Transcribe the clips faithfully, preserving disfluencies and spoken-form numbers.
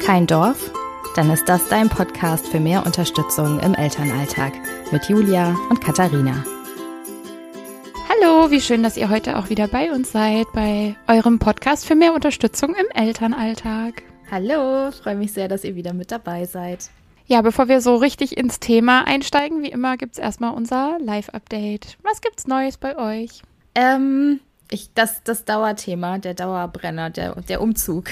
Kein Dorf? Dann ist das dein Podcast für mehr Unterstützung im Elternalltag mit Julia und Katharina. Hallo, wie schön, dass ihr heute auch wieder bei uns seid, bei eurem Podcast für mehr Unterstützung im Elternalltag. Hallo, freue mich sehr, dass ihr wieder mit dabei seid. Ja, bevor wir so richtig ins Thema einsteigen, wie immer gibt's erstmal unser Live-Update. Was gibt's Neues bei euch? Ähm, ich, das, das Dauerthema, der Dauerbrenner, der, der Umzug,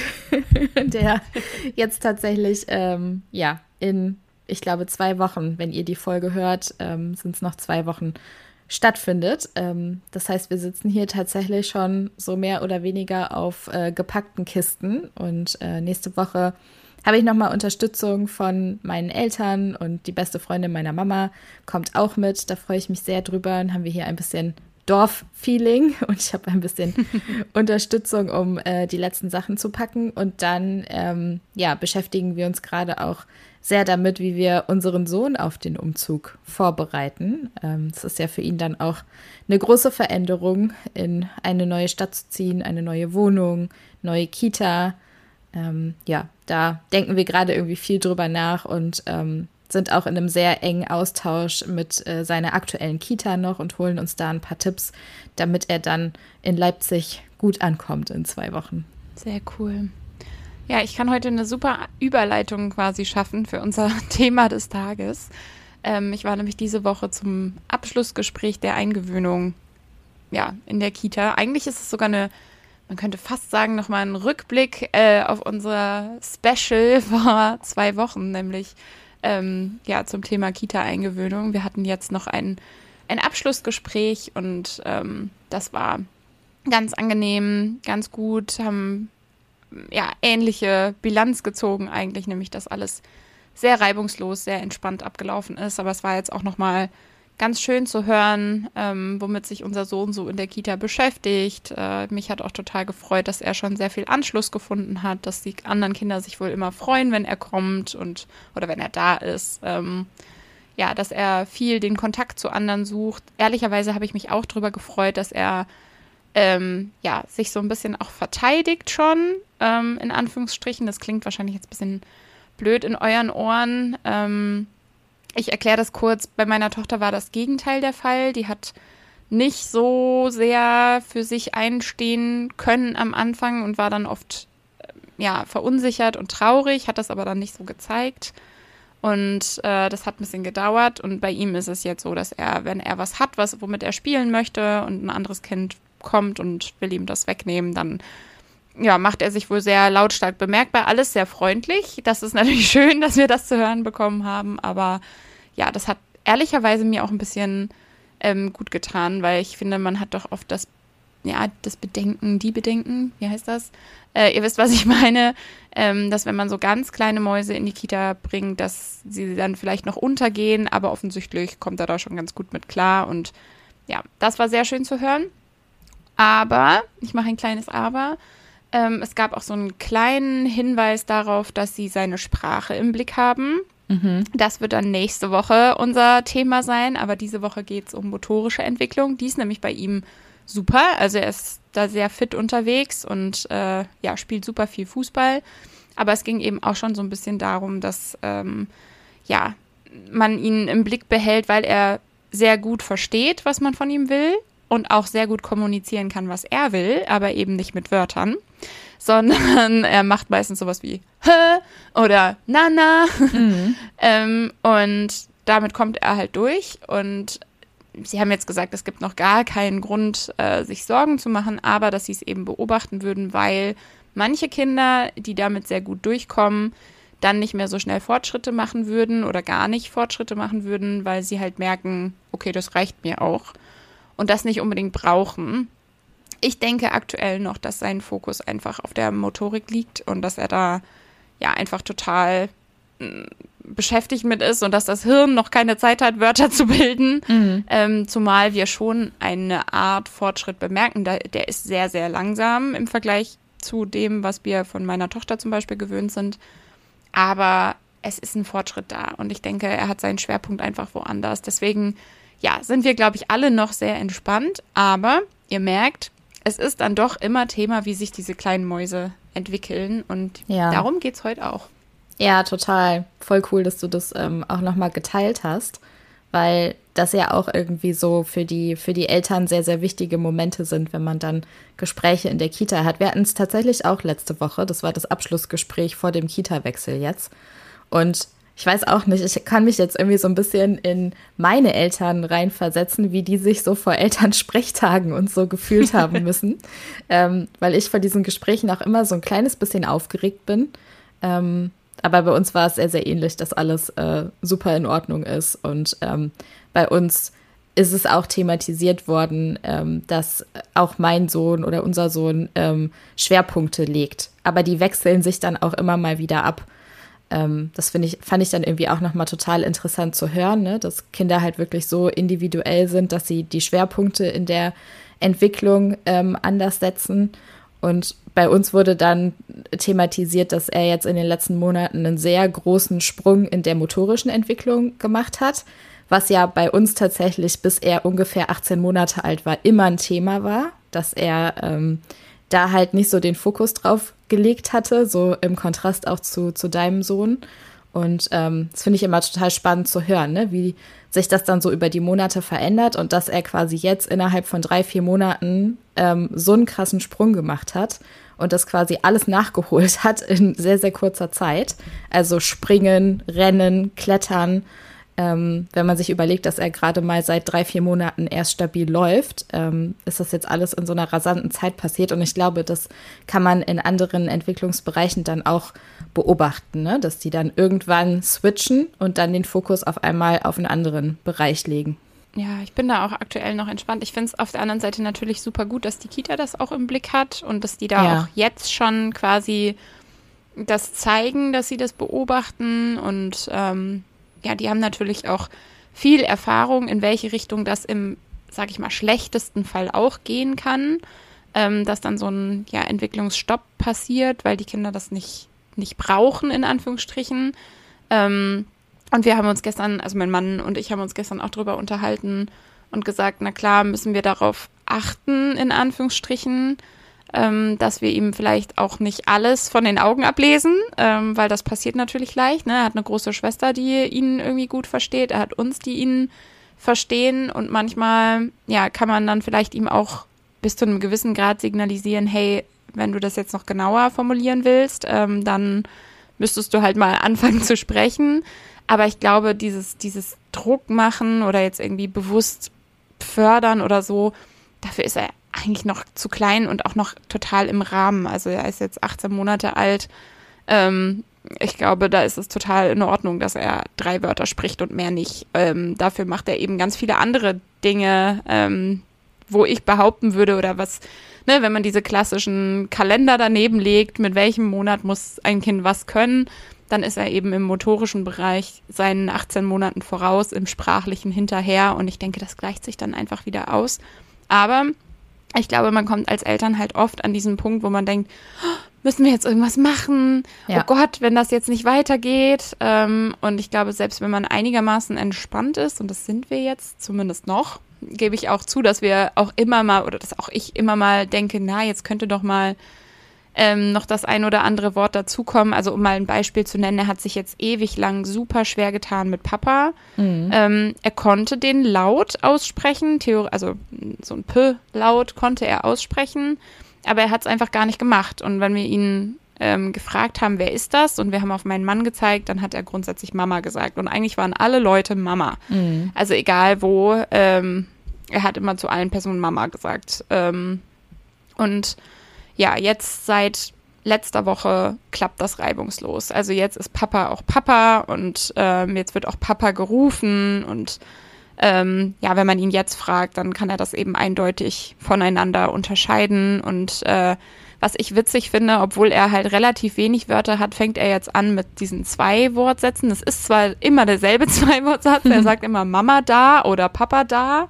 der jetzt tatsächlich, ähm, ja, in, ich glaube, zwei Wochen, wenn ihr die Folge hört, ähm, sind es noch zwei Wochen, stattfindet. Ähm, das heißt, wir sitzen hier tatsächlich schon so mehr oder weniger auf äh, gepackten Kisten und äh, nächste Woche habe ich nochmal Unterstützung von meinen Eltern und die beste Freundin meiner Mama kommt auch mit. Da freue ich mich sehr drüber. Dann haben wir hier ein bisschen Dorf-Feeling und ich habe ein bisschen Unterstützung, um äh, die letzten Sachen zu packen. Und dann ähm, ja, beschäftigen wir uns gerade auch sehr damit, wie wir unseren Sohn auf den Umzug vorbereiten. Ähm, es ist ja für ihn dann auch eine große Veränderung, in eine neue Stadt zu ziehen, eine neue Wohnung, neue Kita. Ähm, ja, da denken wir gerade irgendwie viel drüber nach und ähm, sind auch in einem sehr engen Austausch mit äh, seiner aktuellen Kita noch und holen uns da ein paar Tipps, damit er dann in Leipzig gut ankommt in zwei Wochen. Sehr cool. Ja, ich kann heute eine super Überleitung quasi schaffen für unser Thema des Tages. Ähm, ich war nämlich diese Woche zum Abschlussgespräch der Eingewöhnung ja, in der Kita. Eigentlich ist es sogar eine, man könnte fast sagen, nochmal ein Rückblick äh, auf unser Special vor zwei Wochen, nämlich ähm, ja, zum Thema Kita-Eingewöhnung. Wir hatten jetzt noch ein, ein Abschlussgespräch und ähm, das war ganz angenehm, ganz gut, haben ja, ähnliche Bilanz gezogen eigentlich, nämlich dass alles sehr reibungslos, sehr entspannt abgelaufen ist. Aber es war jetzt auch nochmal ganz schön zu hören, ähm, womit sich unser Sohn so in der Kita beschäftigt. Äh, mich hat auch total gefreut, dass er schon sehr viel Anschluss gefunden hat, dass die anderen Kinder sich wohl immer freuen, wenn er kommt und oder wenn er da ist. Ähm, ja, dass er viel den Kontakt zu anderen sucht. Ehrlicherweise habe ich mich auch darüber gefreut, dass er Ähm, ja, sich so ein bisschen auch verteidigt schon, ähm, in Anführungsstrichen. Das klingt wahrscheinlich jetzt ein bisschen blöd in euren Ohren. Ähm, ich erkläre das kurz. Bei meiner Tochter war das Gegenteil der Fall. Die hat nicht so sehr für sich einstehen können am Anfang und war dann oft ja, verunsichert und traurig, hat das aber dann nicht so gezeigt. Und äh, das hat ein bisschen gedauert. Und bei ihm ist es jetzt so, dass er, wenn er was hat, was, womit er spielen möchte und ein anderes Kind kommt und will ihm das wegnehmen, dann ja, macht er sich wohl sehr lautstark bemerkbar. Alles sehr freundlich. Das ist natürlich schön, dass wir das zu hören bekommen haben. Aber ja, das hat ehrlicherweise mir auch ein bisschen ähm, gut getan, weil ich finde, man hat doch oft das, ja, das Bedenken, die Bedenken, wie heißt das? Äh, ihr wisst, was ich meine, ähm, dass wenn man so ganz kleine Mäuse in die Kita bringt, dass sie dann vielleicht noch untergehen, aber offensichtlich kommt er da schon ganz gut mit klar. Und ja, das war sehr schön zu hören. Aber, ich mache ein kleines Aber, ähm, es gab auch so einen kleinen Hinweis darauf, dass sie seine Sprache im Blick haben. Mhm. Das wird dann nächste Woche unser Thema sein, aber diese Woche geht es um motorische Entwicklung. Die ist nämlich bei ihm super, also er ist da sehr fit unterwegs und äh, ja, spielt super viel Fußball. Aber es ging eben auch schon so ein bisschen darum, dass ähm, ja, man ihn im Blick behält, weil er sehr gut versteht, was man von ihm will. Und auch sehr gut kommunizieren kann, was er will, aber eben nicht mit Wörtern, sondern er macht meistens sowas wie Hä oder Nana. Mhm. ähm, und damit kommt er halt durch. Und sie haben jetzt gesagt, es gibt noch gar keinen Grund, äh, sich Sorgen zu machen, aber dass sie es eben beobachten würden, weil manche Kinder, die damit sehr gut durchkommen, dann nicht mehr so schnell Fortschritte machen würden oder gar nicht Fortschritte machen würden, weil sie halt merken, okay, das reicht mir auch. Und das nicht unbedingt brauchen. Ich denke aktuell noch, dass sein Fokus einfach auf der Motorik liegt und dass er da ja einfach total mh, beschäftigt mit ist und dass das Hirn noch keine Zeit hat, Wörter zu bilden. Mhm. Ähm, zumal wir schon eine Art Fortschritt bemerken. Der, der ist sehr, sehr langsam im Vergleich zu dem, was wir von meiner Tochter zum Beispiel gewöhnt sind. Aber es ist ein Fortschritt da und ich denke, er hat seinen Schwerpunkt einfach woanders. Deswegen ja, sind wir, glaube ich, alle noch sehr entspannt, aber ihr merkt, es ist dann doch immer Thema, wie sich diese kleinen Mäuse entwickeln und ja. Darum geht es heute auch. Ja, total. Voll cool, dass du das ähm, auch nochmal geteilt hast, weil das ja auch irgendwie so für die, für die Eltern sehr, sehr wichtige Momente sind, wenn man dann Gespräche in der Kita hat. Wir hatten es tatsächlich auch letzte Woche. Das war das Abschlussgespräch vor dem Kita-Wechsel jetzt. Und ich weiß auch nicht, ich kann mich jetzt irgendwie so ein bisschen in meine Eltern reinversetzen, wie die sich so vor Elternsprechtagen und so gefühlt haben müssen, ähm, weil ich vor diesen Gesprächen auch immer so ein kleines bisschen aufgeregt bin. Ähm, aber bei uns war es sehr, sehr ähnlich, dass alles äh, super in Ordnung ist. Und ähm, bei uns ist es auch thematisiert worden, ähm, dass auch mein Sohn oder unser Sohn ähm, Schwerpunkte legt. Aber die wechseln sich dann auch immer mal wieder ab. Ähm, das finde ich, fand ich dann irgendwie auch nochmal total interessant zu hören, ne? Dass Kinder halt wirklich so individuell sind, dass sie die Schwerpunkte in der Entwicklung ähm, anders setzen. Und bei uns wurde dann thematisiert, dass er jetzt in den letzten Monaten einen sehr großen Sprung in der motorischen Entwicklung gemacht hat, was ja bei uns tatsächlich, bis er ungefähr achtzehn Monate alt war, immer ein Thema war, dass er ähm, da halt nicht so den Fokus drauf gelegt hatte, so im Kontrast auch zu, zu deinem Sohn. Und ähm, das finde ich immer total spannend zu hören, ne? Wie sich das dann so über die Monate verändert und dass er quasi jetzt innerhalb von drei, vier Monaten ähm, so einen krassen Sprung gemacht hat und das quasi alles nachgeholt hat in sehr, sehr kurzer Zeit. Also springen, rennen, klettern. Ähm, wenn man sich überlegt, dass er gerade mal seit drei, vier Monaten erst stabil läuft, ähm, ist das jetzt alles in so einer rasanten Zeit passiert. Und ich glaube, das kann man in anderen Entwicklungsbereichen dann auch beobachten, ne? Dass die dann irgendwann switchen und dann den Fokus auf einmal auf einen anderen Bereich legen. Ja, ich bin da auch aktuell noch entspannt. Ich finde es auf der anderen Seite natürlich super gut, dass die Kita das auch im Blick hat und dass die da Ja. auch jetzt schon quasi das zeigen, dass sie das beobachten und ähm, ja, die haben natürlich auch viel Erfahrung, in welche Richtung das im, sag ich mal, schlechtesten Fall auch gehen kann, ähm, dass dann so ein ja, Entwicklungsstopp passiert, weil die Kinder das nicht, nicht brauchen, in Anführungsstrichen. Ähm, und wir haben uns gestern, also mein Mann und ich haben uns gestern auch drüber unterhalten und gesagt, na klar, müssen wir darauf achten, in Anführungsstrichen, ähm, dass wir ihm vielleicht auch nicht alles von den Augen ablesen, ähm, weil das passiert natürlich leicht. Ne? Er hat eine große Schwester, die ihn irgendwie gut versteht. Er hat uns, die ihn verstehen. Und manchmal, ja, kann man dann vielleicht ihm auch bis zu einem gewissen Grad signalisieren, hey, wenn du das jetzt noch genauer formulieren willst, ähm, dann müsstest du halt mal anfangen zu sprechen. Aber ich glaube, dieses, dieses Druck machen oder jetzt irgendwie bewusst fördern oder so, dafür ist er eigentlich noch zu klein und auch noch total im Rahmen. Also er ist jetzt achtzehn Monate alt. Ähm, ich glaube, da ist es total in Ordnung, dass er drei Wörter spricht und mehr nicht. Ähm, dafür macht er eben ganz viele andere Dinge, ähm, wo ich behaupten würde oder was, ne, wenn man diese klassischen Kalender daneben legt, mit welchem Monat muss ein Kind was können, dann ist er eben im motorischen Bereich seinen achtzehn Monaten voraus, im sprachlichen hinterher und ich denke, das gleicht sich dann einfach wieder aus. Aber ich glaube, man kommt als Eltern halt oft an diesen Punkt, wo man denkt, oh, müssen wir jetzt irgendwas machen? Ja. Oh Gott, wenn das jetzt nicht weitergeht. Ähm, und ich glaube, selbst wenn man einigermaßen entspannt ist, und das sind wir jetzt zumindest noch, gebe ich auch zu, dass wir auch immer mal, oder dass auch ich immer mal denke, na, jetzt könnte doch mal ähm, noch das ein oder andere Wort dazukommen. Also um mal ein Beispiel zu nennen, er hat sich jetzt ewig lang super schwer getan mit Papa. Mhm. Ähm, er konnte den Laut aussprechen, Theor- also so ein P-Laut konnte er aussprechen, aber er hat es einfach gar nicht gemacht. Und wenn wir ihn ähm, gefragt haben, wer ist das? Und wir haben auf meinen Mann gezeigt, dann hat er grundsätzlich Mama gesagt. Und eigentlich waren alle Leute Mama. Mhm. Also egal wo, ähm, er hat immer zu allen Personen Mama gesagt. Ähm, und ja, jetzt seit letzter Woche klappt das reibungslos. Also jetzt ist Papa auch Papa und ähm, jetzt wird auch Papa gerufen und ähm, ja, wenn man ihn jetzt fragt, dann kann er das eben eindeutig voneinander unterscheiden und äh, was ich witzig finde, obwohl er halt relativ wenig Wörter hat, fängt er jetzt an mit diesen zwei Wortsätzen. Das ist zwar immer derselbe Zwei-Wortsatz, er sagt immer Mama da oder Papa da,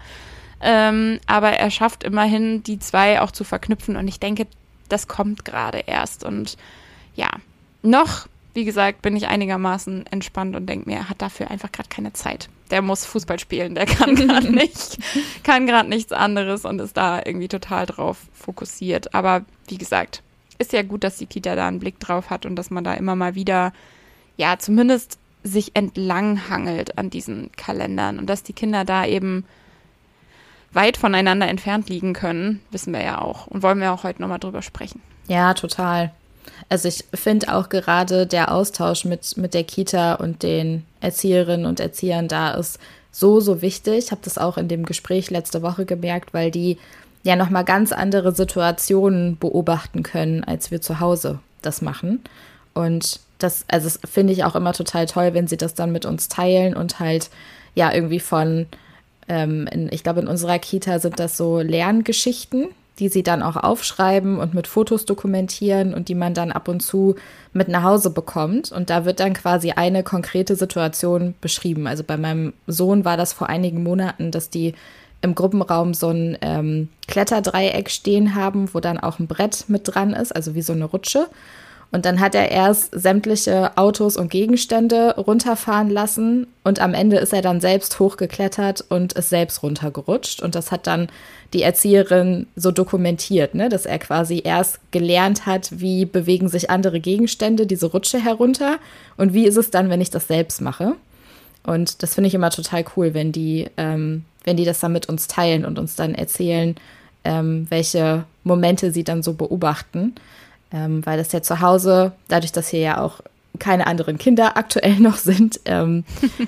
ähm, aber er schafft immerhin die zwei auch zu verknüpfen und ich denke, das kommt gerade erst und ja, noch, wie gesagt, bin ich einigermaßen entspannt und denke mir, er hat dafür einfach gerade keine Zeit. Der muss Fußball spielen, der kann gerade nicht, kann gerade nichts anderes und ist da irgendwie total drauf fokussiert. Aber wie gesagt, ist ja gut, dass die Kita da einen Blick drauf hat und dass man da immer mal wieder ja, zumindest sich entlanghangelt an diesen Kalendern und dass die Kinder da eben weit voneinander entfernt liegen können, wissen wir ja auch und wollen wir auch heute nochmal drüber sprechen. Ja, total. Also ich finde auch gerade der Austausch mit, mit der Kita und den Erzieherinnen und Erziehern da ist so, so wichtig. Ich habe das auch in dem Gespräch letzte Woche gemerkt, weil die ja nochmal ganz andere Situationen beobachten können, als wir zu Hause das machen. Und das, also das finde ich auch immer total toll, wenn sie das dann mit uns teilen und halt ja irgendwie von, ähm, in, ich glaube in unserer Kita sind das so Lerngeschichten, die sie dann auch aufschreiben und mit Fotos dokumentieren und die man dann ab und zu mit nach Hause bekommt. Und da wird dann quasi eine konkrete Situation beschrieben. Also bei meinem Sohn war das vor einigen Monaten, dass die im Gruppenraum so ein ähm, Kletterdreieck stehen haben, wo dann auch ein Brett mit dran ist, also wie so eine Rutsche. Und dann hat er erst sämtliche Autos und Gegenstände runterfahren lassen und am Ende ist er dann selbst hochgeklettert und ist selbst runtergerutscht. Und das hat dann die Erzieherin so dokumentiert, ne? Dass er quasi erst gelernt hat, wie bewegen sich andere Gegenstände diese Rutsche herunter und wie ist es dann, wenn ich das selbst mache. Und das finde ich immer total cool, wenn die, ähm, wenn die das dann mit uns teilen und uns dann erzählen, ähm, welche Momente sie dann so beobachten. Ähm, weil das ja zu Hause, dadurch, dass hier ja auch keine anderen Kinder aktuell noch sind, ähm,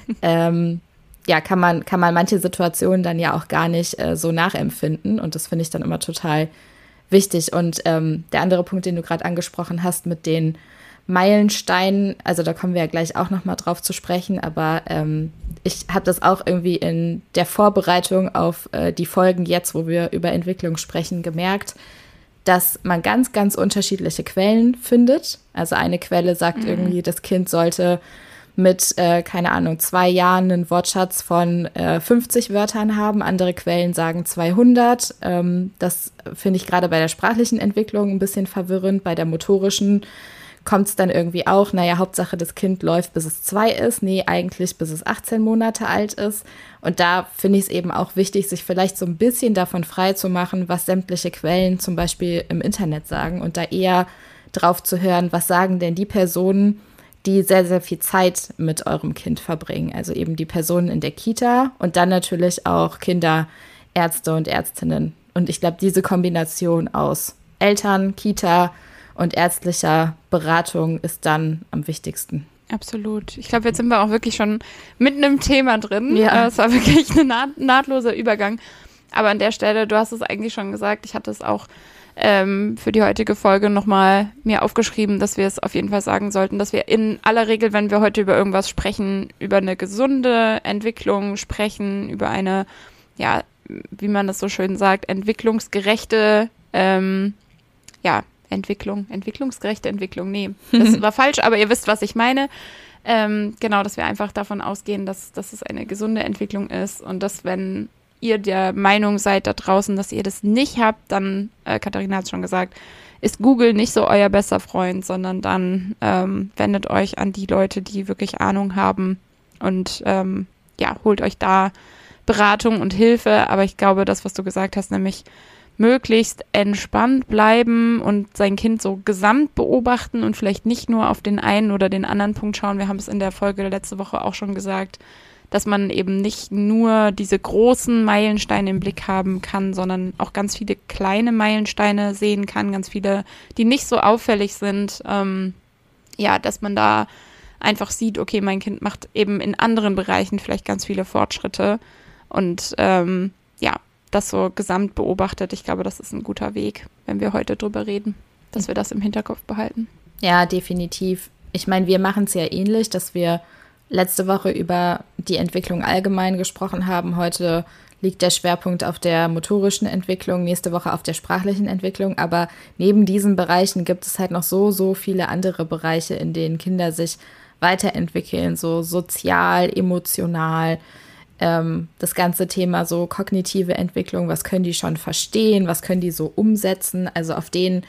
ähm, ja, kann man, kann man manche Situationen dann ja auch gar nicht äh, so nachempfinden. Und das finde ich dann immer total wichtig. Und ähm, der andere Punkt, den du gerade angesprochen hast mit den Meilensteinen, also da kommen wir ja gleich auch noch mal drauf zu sprechen, aber ähm, ich habe das auch irgendwie in der Vorbereitung auf äh, die Folgen jetzt, wo wir über Entwicklung sprechen, gemerkt, dass man ganz, ganz unterschiedliche Quellen findet. Also eine Quelle sagt mhm. irgendwie, das Kind sollte mit, äh, keine Ahnung, zwei Jahren einen Wortschatz von äh, fünfzig Wörtern haben. Andere Quellen sagen zweihundert. Ähm, das finde ich gerade bei der sprachlichen Entwicklung ein bisschen verwirrend. Bei der motorischen kommt es dann irgendwie auch, naja, Hauptsache das Kind läuft, bis es zwei ist. Nee, eigentlich bis es achtzehn Monate alt ist. Und da finde ich es eben auch wichtig, sich vielleicht so ein bisschen davon frei zu machen, was sämtliche Quellen zum Beispiel im Internet sagen und da eher drauf zu hören, was sagen denn die Personen, die sehr, sehr viel Zeit mit eurem Kind verbringen. Also eben die Personen in der Kita und dann natürlich auch Kinderärzte und Ärztinnen. Und ich glaube, diese Kombination aus Eltern, Kita und ärztlicher Beratung ist dann am wichtigsten. Absolut. Ich glaube, jetzt sind wir auch wirklich schon mitten im Thema drin. Ja. Es war wirklich ein naht- nahtloser Übergang. Aber an der Stelle, du hast es eigentlich schon gesagt, ich hatte es auch ähm, für die heutige Folge nochmal mir aufgeschrieben, dass wir es auf jeden Fall sagen sollten, dass wir in aller Regel, wenn wir heute über irgendwas sprechen, über eine gesunde Entwicklung sprechen, über eine, ja, wie man das so schön sagt, entwicklungsgerechte, ähm, ja, Entwicklung, entwicklungsgerechte Entwicklung, nee, das war falsch, aber ihr wisst, was ich meine. Ähm, genau, dass wir einfach davon ausgehen, dass, dass es eine gesunde Entwicklung ist und dass, wenn ihr der Meinung seid da draußen, dass ihr das nicht habt, dann, äh, Katharina hat es schon gesagt, ist Google nicht so euer bester Freund, sondern dann ähm, wendet euch an die Leute, die wirklich Ahnung haben und ähm, ja, holt euch da Beratung und Hilfe. Aber ich glaube, das, was du gesagt hast, nämlich möglichst entspannt bleiben und sein Kind so gesamt beobachten und vielleicht nicht nur auf den einen oder den anderen Punkt schauen. Wir haben es in der Folge letzte Woche auch schon gesagt, dass man eben nicht nur diese großen Meilensteine im Blick haben kann, sondern auch ganz viele kleine Meilensteine sehen kann, ganz viele, die nicht so auffällig sind. Ähm, ja, dass man da einfach sieht, okay, mein Kind macht eben in anderen Bereichen vielleicht ganz viele Fortschritte und ähm, ja, das so gesamt beobachtet. Ich glaube, das ist ein guter Weg, wenn wir heute drüber reden, dass wir das im Hinterkopf behalten. Ja, definitiv. Ich meine, wir machen es ja ähnlich, dass wir letzte Woche über die Entwicklung allgemein gesprochen haben. Heute liegt der Schwerpunkt auf der motorischen Entwicklung, nächste Woche auf der sprachlichen Entwicklung. Aber neben diesen Bereichen gibt es halt noch so, so viele andere Bereiche, in denen Kinder sich weiterentwickeln, so sozial, emotional, ähm, das ganze Thema so kognitive Entwicklung, was können die schon verstehen, was können die so umsetzen. Also auf den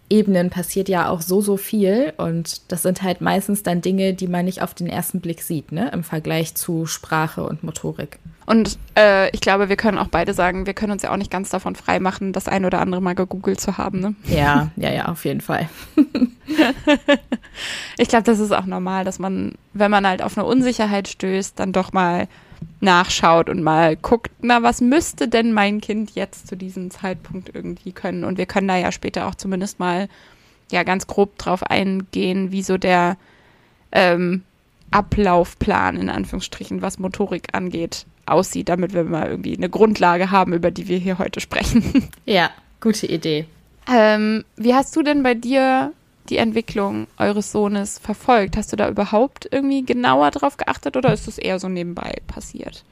Ebenen passiert ja auch so, so viel. Und das sind halt meistens dann Dinge, die man nicht auf den ersten Blick sieht, ne? Im Vergleich zu Sprache und Motorik. Und äh, ich glaube, wir können auch beide sagen, wir können uns ja auch nicht ganz davon freimachen, das ein oder andere mal gegoogelt zu haben, ne? Ja, ja, ja, auf jeden Fall. Ich glaube, das ist auch normal, dass man, wenn man halt auf eine Unsicherheit stößt, dann doch mal nachschaut und mal guckt, na, was müsste denn mein Kind jetzt zu diesem Zeitpunkt irgendwie können? Und wir können da ja später auch zumindest mal ja ganz grob drauf eingehen, wie so der ähm, Ablaufplan in Anführungsstrichen, was Motorik angeht, aussieht, damit wir mal irgendwie eine Grundlage haben, über die wir hier heute sprechen. Ja, gute Idee. Ähm, wie hast du denn bei dir die Entwicklung eures Sohnes verfolgt? Hast du da überhaupt irgendwie genauer drauf geachtet oder ist das eher so nebenbei passiert?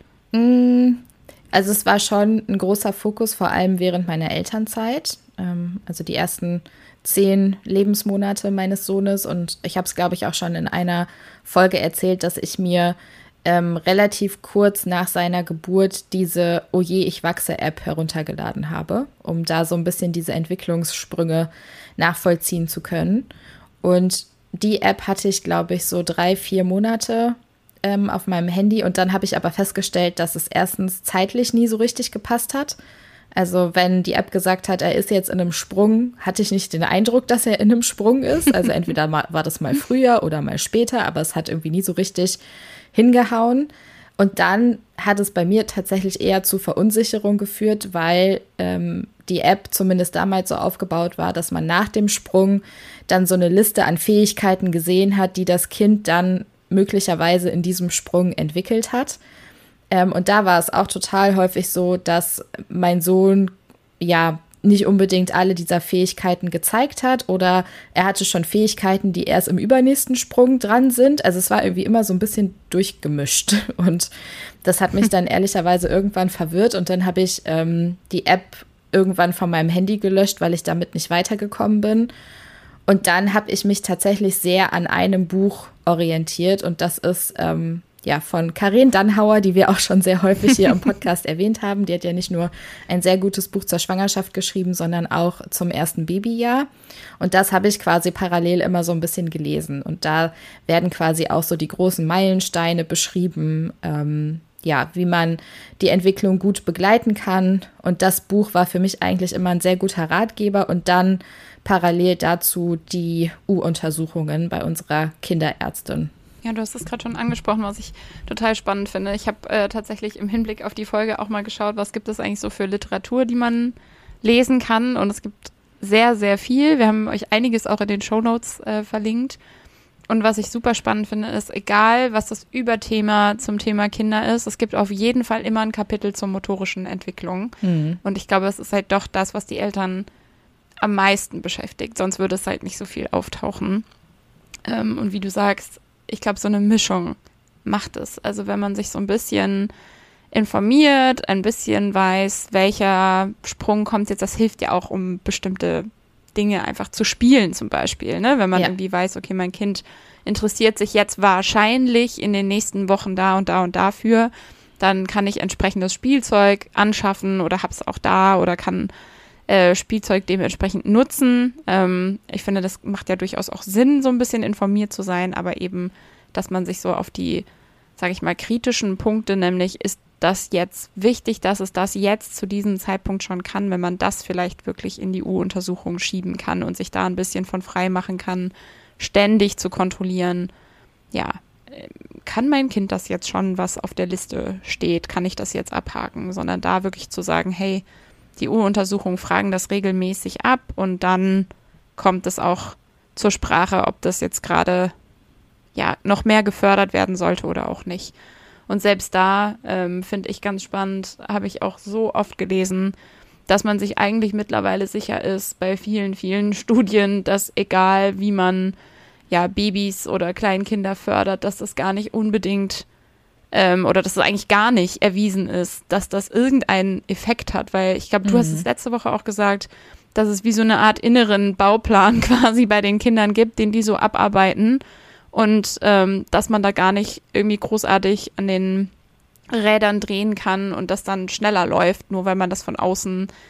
Also es war schon ein großer Fokus, vor allem während meiner Elternzeit. Also die ersten zehn Lebensmonate meines Sohnes. Und ich habe es, glaube ich, auch schon in einer Folge erzählt, dass ich mir ähm, relativ kurz nach seiner Geburt diese Oh je, ich wachse App heruntergeladen habe, um da so ein bisschen diese Entwicklungssprünge nachvollziehen zu können. Und die App hatte ich, glaube ich, so drei, vier Monate ähm, auf meinem Handy. Und dann habe ich aber festgestellt, dass es erstens zeitlich nie so richtig gepasst hat. Also wenn die App gesagt hat, er ist jetzt in einem Sprung, hatte ich nicht den Eindruck, dass er in einem Sprung ist. Also entweder mal, war das mal früher oder mal später, aber es hat irgendwie nie so richtig hingehauen. Und dann hat es bei mir tatsächlich eher zu Verunsicherung geführt, weil ähm, die App zumindest damals so aufgebaut war, dass man nach dem Sprung dann so eine Liste an Fähigkeiten gesehen hat, die das Kind dann möglicherweise in diesem Sprung entwickelt hat. Ähm, und da war es auch total häufig so, dass mein Sohn ja nicht unbedingt alle dieser Fähigkeiten gezeigt hat oder er hatte schon Fähigkeiten, die erst im übernächsten Sprung dran sind. Also es war irgendwie immer so ein bisschen durchgemischt und das hat mich dann ehrlicherweise irgendwann verwirrt und dann habe ich ähm, die App irgendwann von meinem Handy gelöscht, weil ich damit nicht weitergekommen bin. Und dann habe ich mich tatsächlich sehr an einem Buch orientiert und das ist ähm, ja von Karin Dannhauer, die wir auch schon sehr häufig hier im Podcast erwähnt haben. Die hat ja nicht nur ein sehr gutes Buch zur Schwangerschaft geschrieben, sondern auch zum ersten Babyjahr. Und das habe ich quasi parallel immer so ein bisschen gelesen. Und da werden quasi auch so die großen Meilensteine beschrieben, ähm, ja, wie man die Entwicklung gut begleiten kann. Und das Buch war für mich eigentlich immer ein sehr guter Ratgeber. Und dann parallel dazu die U-Untersuchungen bei unserer Kinderärztin. Ja, du hast es gerade schon angesprochen, was ich total spannend finde. Ich habe äh, tatsächlich im Hinblick auf die Folge auch mal geschaut, was gibt es eigentlich so für Literatur, die man lesen kann. Und es gibt sehr, sehr viel. Wir haben euch einiges auch in den Shownotes äh, verlinkt. Und was ich super spannend finde, ist, egal was das Überthema zum Thema Kinder ist, es gibt auf jeden Fall immer ein Kapitel zur motorischen Entwicklung. Mhm. Und ich glaube, es ist halt doch das, was die Eltern am meisten beschäftigt. Sonst würde es halt nicht so viel auftauchen. Ähm, und wie du sagst, ich glaube, so eine Mischung macht es. Also wenn man sich so ein bisschen informiert, ein bisschen weiß, welcher Sprung kommt jetzt, das hilft ja auch, um bestimmte Dinge einfach zu spielen zum Beispiel. Ne? Wenn man ja. irgendwie weiß, okay, mein Kind interessiert sich jetzt wahrscheinlich in den nächsten Wochen da und da und dafür, dann kann ich entsprechendes Spielzeug anschaffen oder hab's auch da oder kann äh, Spielzeug dementsprechend nutzen. Ähm, ich finde, das macht ja durchaus auch Sinn, so ein bisschen informiert zu sein, aber eben, dass man sich so auf die, sage ich mal, kritischen Punkte, nämlich ist das jetzt wichtig, dass es das jetzt zu diesem Zeitpunkt schon kann, wenn man das vielleicht wirklich in die U-Untersuchung schieben kann und sich da ein bisschen von frei machen kann, ständig zu kontrollieren, ja, kann mein Kind das jetzt schon, was auf der Liste steht, kann ich das jetzt abhaken, sondern da wirklich zu sagen, hey, die U-Untersuchungen fragen das regelmäßig ab und dann kommt es auch zur Sprache, ob das jetzt gerade ja noch mehr gefördert werden sollte oder auch nicht. Und selbst da ähm, finde ich ganz spannend, habe ich auch so oft gelesen, dass man sich eigentlich mittlerweile sicher ist bei vielen, vielen Studien, dass egal wie man ja Babys oder Kleinkinder fördert, dass das gar nicht unbedingt ähm, oder dass es eigentlich gar nicht erwiesen ist, dass das irgendeinen Effekt hat. Weil ich glaube, du mhm. hast es letzte Woche auch gesagt, dass es wie so eine Art inneren Bauplan quasi bei den Kindern gibt, den die so abarbeiten. Und ähm, dass man da gar nicht irgendwie großartig an den Rädern drehen kann und das dann schneller läuft, nur weil man das von außen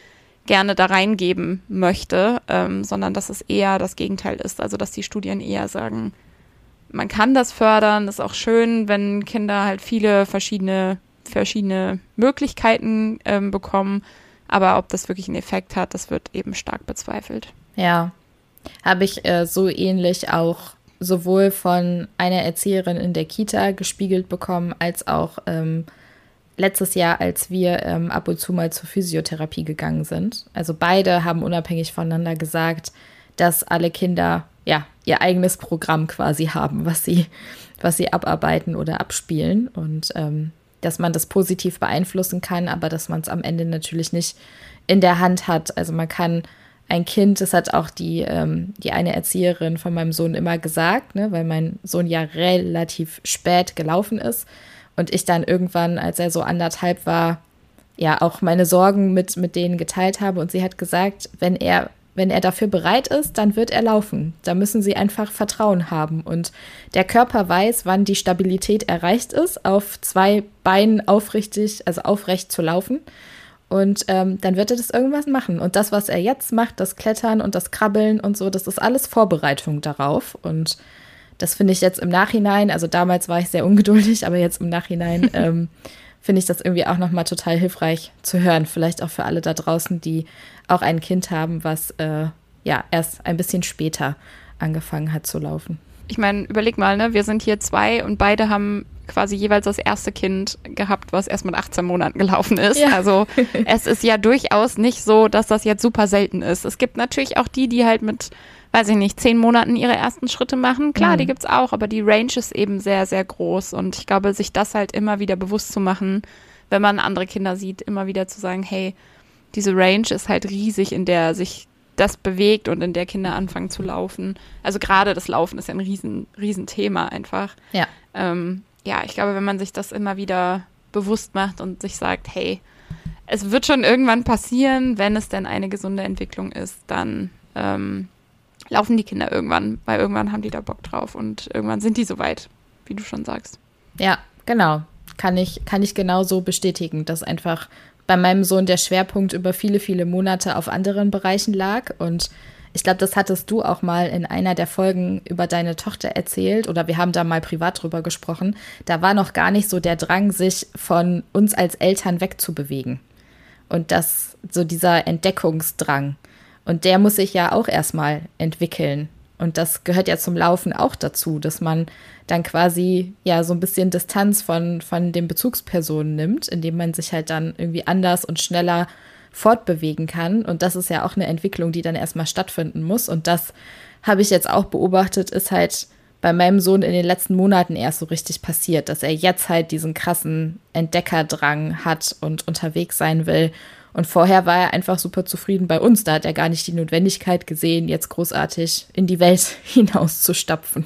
gerne da reingeben möchte, ähm, sondern dass es eher das Gegenteil ist. Also dass die Studien eher sagen, man kann das fördern, ist auch schön, wenn Kinder halt viele verschiedene, verschiedene Möglichkeiten ähm, bekommen, aber ob das wirklich einen Effekt hat, das wird eben stark bezweifelt. Ja, habe ich äh, so ähnlich auch sowohl von einer Erzieherin in der Kita gespiegelt bekommen, als auch ähm, letztes Jahr, als wir ähm, ab und zu mal zur Physiotherapie gegangen sind. Also beide haben unabhängig voneinander gesagt, dass alle Kinder ja ihr eigenes Programm quasi haben, was sie, was sie abarbeiten oder abspielen und ähm, dass man das positiv beeinflussen kann, aber dass man es am Ende natürlich nicht in der Hand hat. Also man kann ein Kind, das hat auch die, ähm, die eine Erzieherin von meinem Sohn immer gesagt, ne, weil mein Sohn ja relativ spät gelaufen ist und ich dann irgendwann, als er so anderthalb war, ja auch meine Sorgen mit, mit denen geteilt habe und sie hat gesagt, wenn er, wenn er dafür bereit ist, dann wird er laufen. Da müssen sie einfach Vertrauen haben und der Körper weiß, wann die Stabilität erreicht ist, auf zwei Beinen aufrichtig, also aufrecht zu laufen. Und ähm, dann wird er das irgendwas machen. Und das, was er jetzt macht, das Klettern und das Krabbeln und so, das ist alles Vorbereitung darauf. Und das finde ich jetzt im Nachhinein, also damals war ich sehr ungeduldig, aber jetzt im Nachhinein ähm, finde ich das irgendwie auch nochmal total hilfreich zu hören. Vielleicht auch für alle da draußen, die auch ein Kind haben, was äh, ja erst ein bisschen später angefangen hat zu laufen. Ich meine, überleg mal, ne, wir sind hier zwei und beide haben quasi jeweils das erste Kind gehabt, was erst mit achtzehn Monaten gelaufen ist. Ja. Also es ist ja durchaus nicht so, dass das jetzt super selten ist. Es gibt natürlich auch die, die halt mit, weiß ich nicht, zehn Monaten ihre ersten Schritte machen. Klar, mhm. die gibt's auch, aber die Range ist eben sehr, sehr groß. Und ich glaube, sich das halt immer wieder bewusst zu machen, wenn man andere Kinder sieht, immer wieder zu sagen, hey, diese Range ist halt riesig, in der sich das bewegt und in der Kinder anfangen zu laufen. Also gerade das Laufen ist ja ein riesen, riesen Thema einfach. Ja. Ähm, ja, ich glaube, wenn man sich das immer wieder bewusst macht und sich sagt, hey, es wird schon irgendwann passieren, wenn es denn eine gesunde Entwicklung ist, dann ähm, laufen die Kinder irgendwann, weil irgendwann haben die da Bock drauf und irgendwann sind die soweit, wie du schon sagst. Ja, genau. Kann ich, kann ich genau so bestätigen, dass einfach bei meinem Sohn der Schwerpunkt über viele, viele Monate auf anderen Bereichen lag. Und ich glaube, das hattest du auch mal in einer der Folgen über deine Tochter erzählt oder wir haben da mal privat drüber gesprochen. Da war noch gar nicht so der Drang, sich von uns als Eltern wegzubewegen. Und das, so dieser Entdeckungsdrang. Und der muss sich ja auch erstmal entwickeln. Und das gehört ja zum Laufen auch dazu, dass man dann quasi ja so ein bisschen Distanz von, von den Bezugspersonen nimmt, indem man sich halt dann irgendwie anders und schneller fortbewegen kann. Und das ist ja auch eine Entwicklung, die dann erstmal stattfinden muss. Und das habe ich jetzt auch beobachtet, ist halt bei meinem Sohn in den letzten Monaten erst so richtig passiert, dass er jetzt halt diesen krassen Entdeckerdrang hat und unterwegs sein will. Und vorher war er einfach super zufrieden bei uns. Da hat er gar nicht die Notwendigkeit gesehen, jetzt großartig in die Welt hinaus zu stapfen.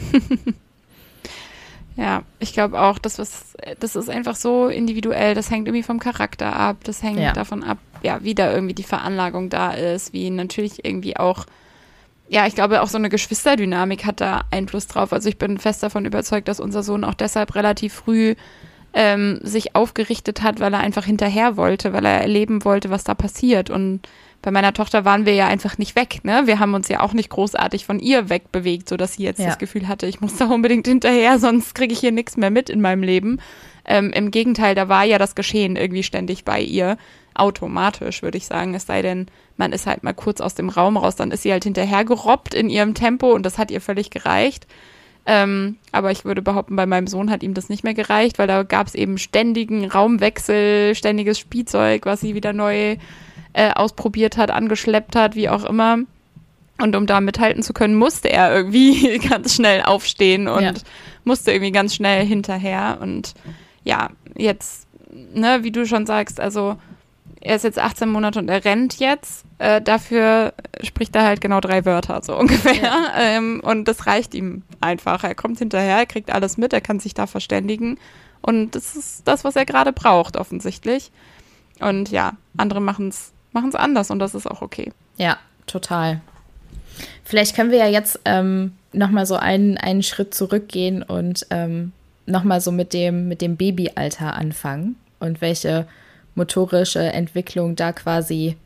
Ja, ich glaube auch, das, was, das ist einfach so individuell. Das hängt irgendwie vom Charakter ab. Das hängt ja. davon ab, ja, wie da irgendwie die Veranlagung da ist, wie natürlich irgendwie auch, ja, ich glaube auch so eine Geschwisterdynamik hat da Einfluss drauf. Also ich bin fest davon überzeugt, dass unser Sohn auch deshalb relativ früh ähm, sich aufgerichtet hat, weil er einfach hinterher wollte, weil er erleben wollte, was da passiert. Und bei meiner Tochter waren wir ja einfach nicht weg, ne? Wir haben uns ja auch nicht großartig von ihr wegbewegt, sodass sie jetzt ja. das Gefühl hatte, ich muss da unbedingt hinterher, sonst kriege ich hier nichts mehr mit in meinem Leben. Ähm, im Gegenteil, da war ja das Geschehen irgendwie ständig bei ihr, automatisch, würde ich sagen. Es sei denn, man ist halt mal kurz aus dem Raum raus, dann ist sie halt hinterher gerobbt in ihrem Tempo und das hat ihr völlig gereicht. Ähm, aber ich würde behaupten, bei meinem Sohn hat ihm das nicht mehr gereicht, weil da gab es eben ständigen Raumwechsel, ständiges Spielzeug, was sie wieder neu äh, ausprobiert hat, angeschleppt hat, wie auch immer. Und um da mithalten zu können, musste er irgendwie ganz schnell aufstehen und ja. musste irgendwie ganz schnell hinterher. Und ja, jetzt, ne, wie du schon sagst, also er ist jetzt achtzehn Monate und er rennt jetzt. Äh, dafür spricht er halt genau drei Wörter, so ungefähr. Ja. Ähm, und das reicht ihm einfach. Er kommt hinterher, er kriegt alles mit, er kann sich da verständigen. Und das ist das, was er gerade braucht, offensichtlich. Und ja, andere machen es machen's anders und das ist auch okay. Ja, total. Vielleicht können wir ja jetzt ähm, nochmal so einen, einen Schritt zurückgehen und ähm, nochmal so mit dem, mit dem Babyalter anfangen und welche motorische Entwicklung da quasi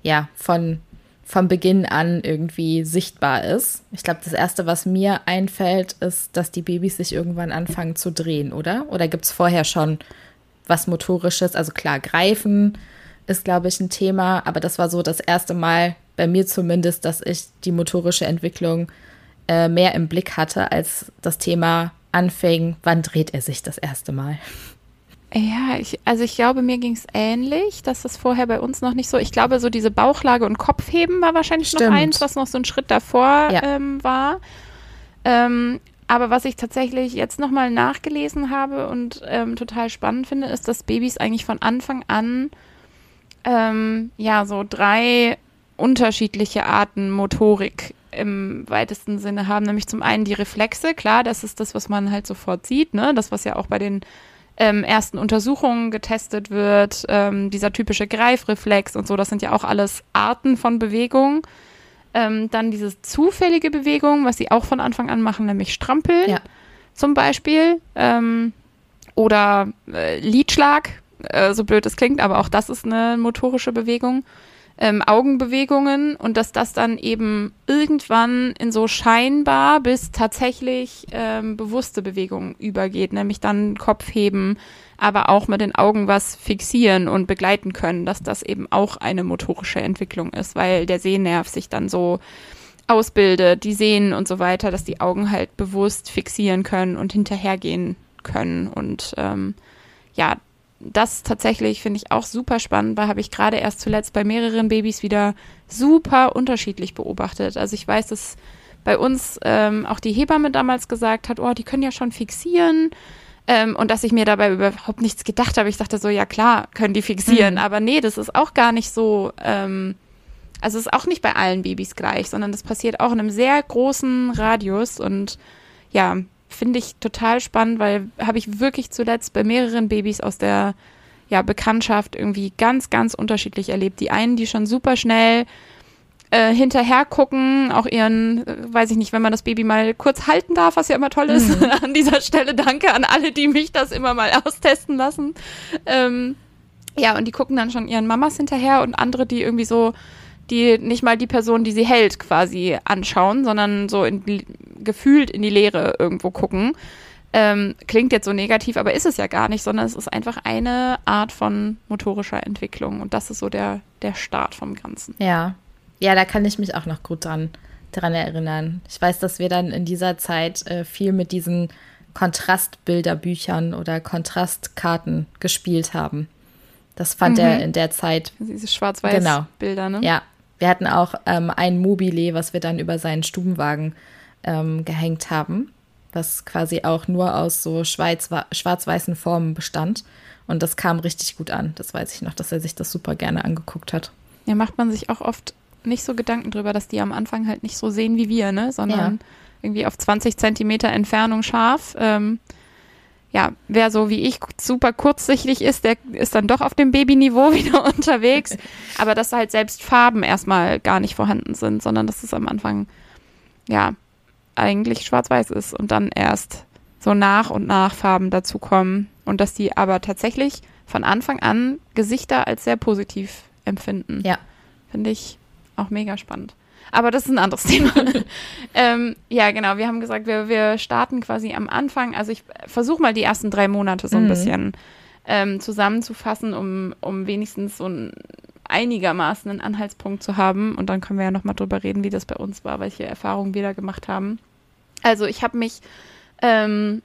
ja, von, von Beginn an irgendwie sichtbar ist. Ich glaube, das Erste, was mir einfällt, ist, dass die Babys sich irgendwann anfangen zu drehen, oder? Oder gibt es vorher schon was Motorisches? Also klar, greifen ist, glaube ich, ein Thema, aber das war so das erste Mal, bei mir zumindest, dass ich die motorische Entwicklung äh, mehr im Blick hatte, als das Thema anfing, wann dreht er sich das erste Mal? Ja, ich, also ich glaube, mir ging es ähnlich, dass das vorher bei uns noch nicht so, ich glaube, so diese Bauchlage und Kopfheben war wahrscheinlich Stimmt. noch eins, was noch so ein Schritt davor Ja. ähm, war. Ähm, aber was ich tatsächlich jetzt nochmal nachgelesen habe und ähm, total spannend finde, ist, dass Babys eigentlich von Anfang an ähm, ja so drei unterschiedliche Arten Motorik im weitesten Sinne haben, nämlich zum einen die Reflexe, klar, das ist das, was man halt sofort sieht, ne, das, was ja auch bei den ähm, ersten Untersuchungen getestet wird, ähm, dieser typische Greifreflex und so, das sind ja auch alles Arten von Bewegung. Ähm, dann diese zufällige Bewegung, was sie auch von Anfang an machen, nämlich Strampeln Ja. zum Beispiel ähm, oder äh, Lidschlag, äh, so blöd es klingt, aber auch das ist eine motorische Bewegung. Ähm, Augenbewegungen und dass das dann eben irgendwann in so scheinbar bis tatsächlich ähm, bewusste Bewegungen übergeht, nämlich dann Kopfheben, aber auch mit den Augen was fixieren und begleiten können, dass das eben auch eine motorische Entwicklung ist, weil der Sehnerv sich dann so ausbildet, die Sehnen und so weiter, dass die Augen halt bewusst fixieren können und hinterhergehen können und ähm, ja, das tatsächlich finde ich auch super spannend, weil habe ich gerade erst zuletzt bei mehreren Babys wieder super unterschiedlich beobachtet. Also ich weiß, dass bei uns ähm, auch die Hebamme damals gesagt hat, oh, die können ja schon fixieren ähm, und dass ich mir dabei überhaupt nichts gedacht habe. Ich dachte so, ja klar, können die fixieren, mhm. aber nee, das ist auch gar nicht so, ähm, also es ist auch nicht bei allen Babys gleich, sondern das passiert auch in einem sehr großen Radius und ja, finde ich total spannend, weil habe ich wirklich zuletzt bei mehreren Babys aus der ja, Bekanntschaft irgendwie ganz, ganz unterschiedlich erlebt. Die einen, die schon super schnell äh, hinterher gucken, auch ihren, äh, weiß ich nicht, wenn man das Baby mal kurz halten darf, was ja immer toll ist. Mhm. An dieser Stelle danke an alle, die mich das immer mal austesten lassen. Ähm, ja, und die gucken dann schon ihren Mamas hinterher und andere, die irgendwie so die nicht mal die Person, die sie hält, quasi anschauen, sondern so in, gefühlt in die Leere irgendwo gucken. Ähm, klingt jetzt so negativ, aber ist es ja gar nicht, sondern es ist einfach eine Art von motorischer Entwicklung und das ist so der, der Start vom Ganzen. Ja, ja, da kann ich mich auch noch gut dran, dran erinnern. Ich weiß, dass wir dann in dieser Zeit äh, viel mit diesen Kontrastbilderbüchern oder Kontrastkarten gespielt haben. Das fand mhm. er in der Zeit. Diese Schwarz-Weiß-Bilder, genau. ne? Ja, wir hatten auch ähm, ein Mobile, was wir dann über seinen Stubenwagen ähm, gehängt haben, was quasi auch nur aus so schwarz- schwarz-weißen Formen bestand. Und das kam richtig gut an. Das weiß ich noch, dass er sich das super gerne angeguckt hat. Ja, macht man sich auch oft nicht so Gedanken drüber, dass die am Anfang halt nicht so sehen wie wir, ne? Sondern ja. irgendwie auf zwanzig Zentimeter Entfernung scharf. Ähm, ja, wer so wie ich super kurzsichtig ist, der ist dann doch auf dem Babyniveau wieder unterwegs. Aber dass halt selbst Farben erstmal gar nicht vorhanden sind, sondern dass es am Anfang, ja, eigentlich schwarz-weiß ist und dann erst so nach und nach Farben dazukommen. Und dass die aber tatsächlich von Anfang an Gesichter als sehr positiv empfinden. Ja. Finde ich auch mega spannend. Aber das ist ein anderes Thema. ähm, ja, genau. Wir haben gesagt, wir, wir starten quasi am Anfang. Also ich versuche mal die ersten drei Monate so ein mhm. bisschen ähm, zusammenzufassen, um, um wenigstens so ein einigermaßen einen Anhaltspunkt zu haben. Und dann können wir ja nochmal drüber reden, wie das bei uns war, welche Erfahrungen wir da gemacht haben. Also ich habe mich ähm,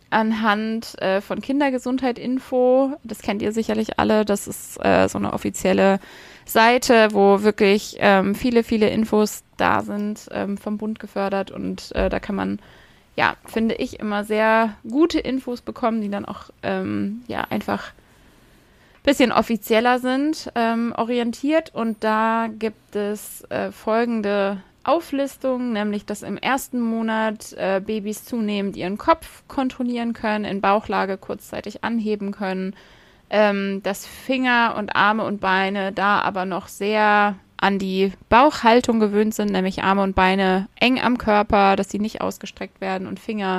anhand äh, von Kindergesundheit Info, das kennt ihr sicherlich alle, das ist äh, so eine offizielle Seite, wo wirklich ähm, viele, viele Infos da sind, ähm, vom Bund gefördert und äh, da kann man, ja, finde ich, immer sehr gute Infos bekommen, die dann auch, ähm, ja, einfach ein bisschen offizieller sind, ähm, orientiert und da gibt es äh, folgende Auflistung, nämlich, dass im ersten Monat äh, Babys zunehmend ihren Kopf kontrollieren können, in Bauchlage kurzzeitig anheben können, ähm, dass Finger und Arme und Beine da aber noch sehr an die Bauchhaltung gewöhnt sind, nämlich Arme und Beine eng am Körper, dass sie nicht ausgestreckt werden und Finger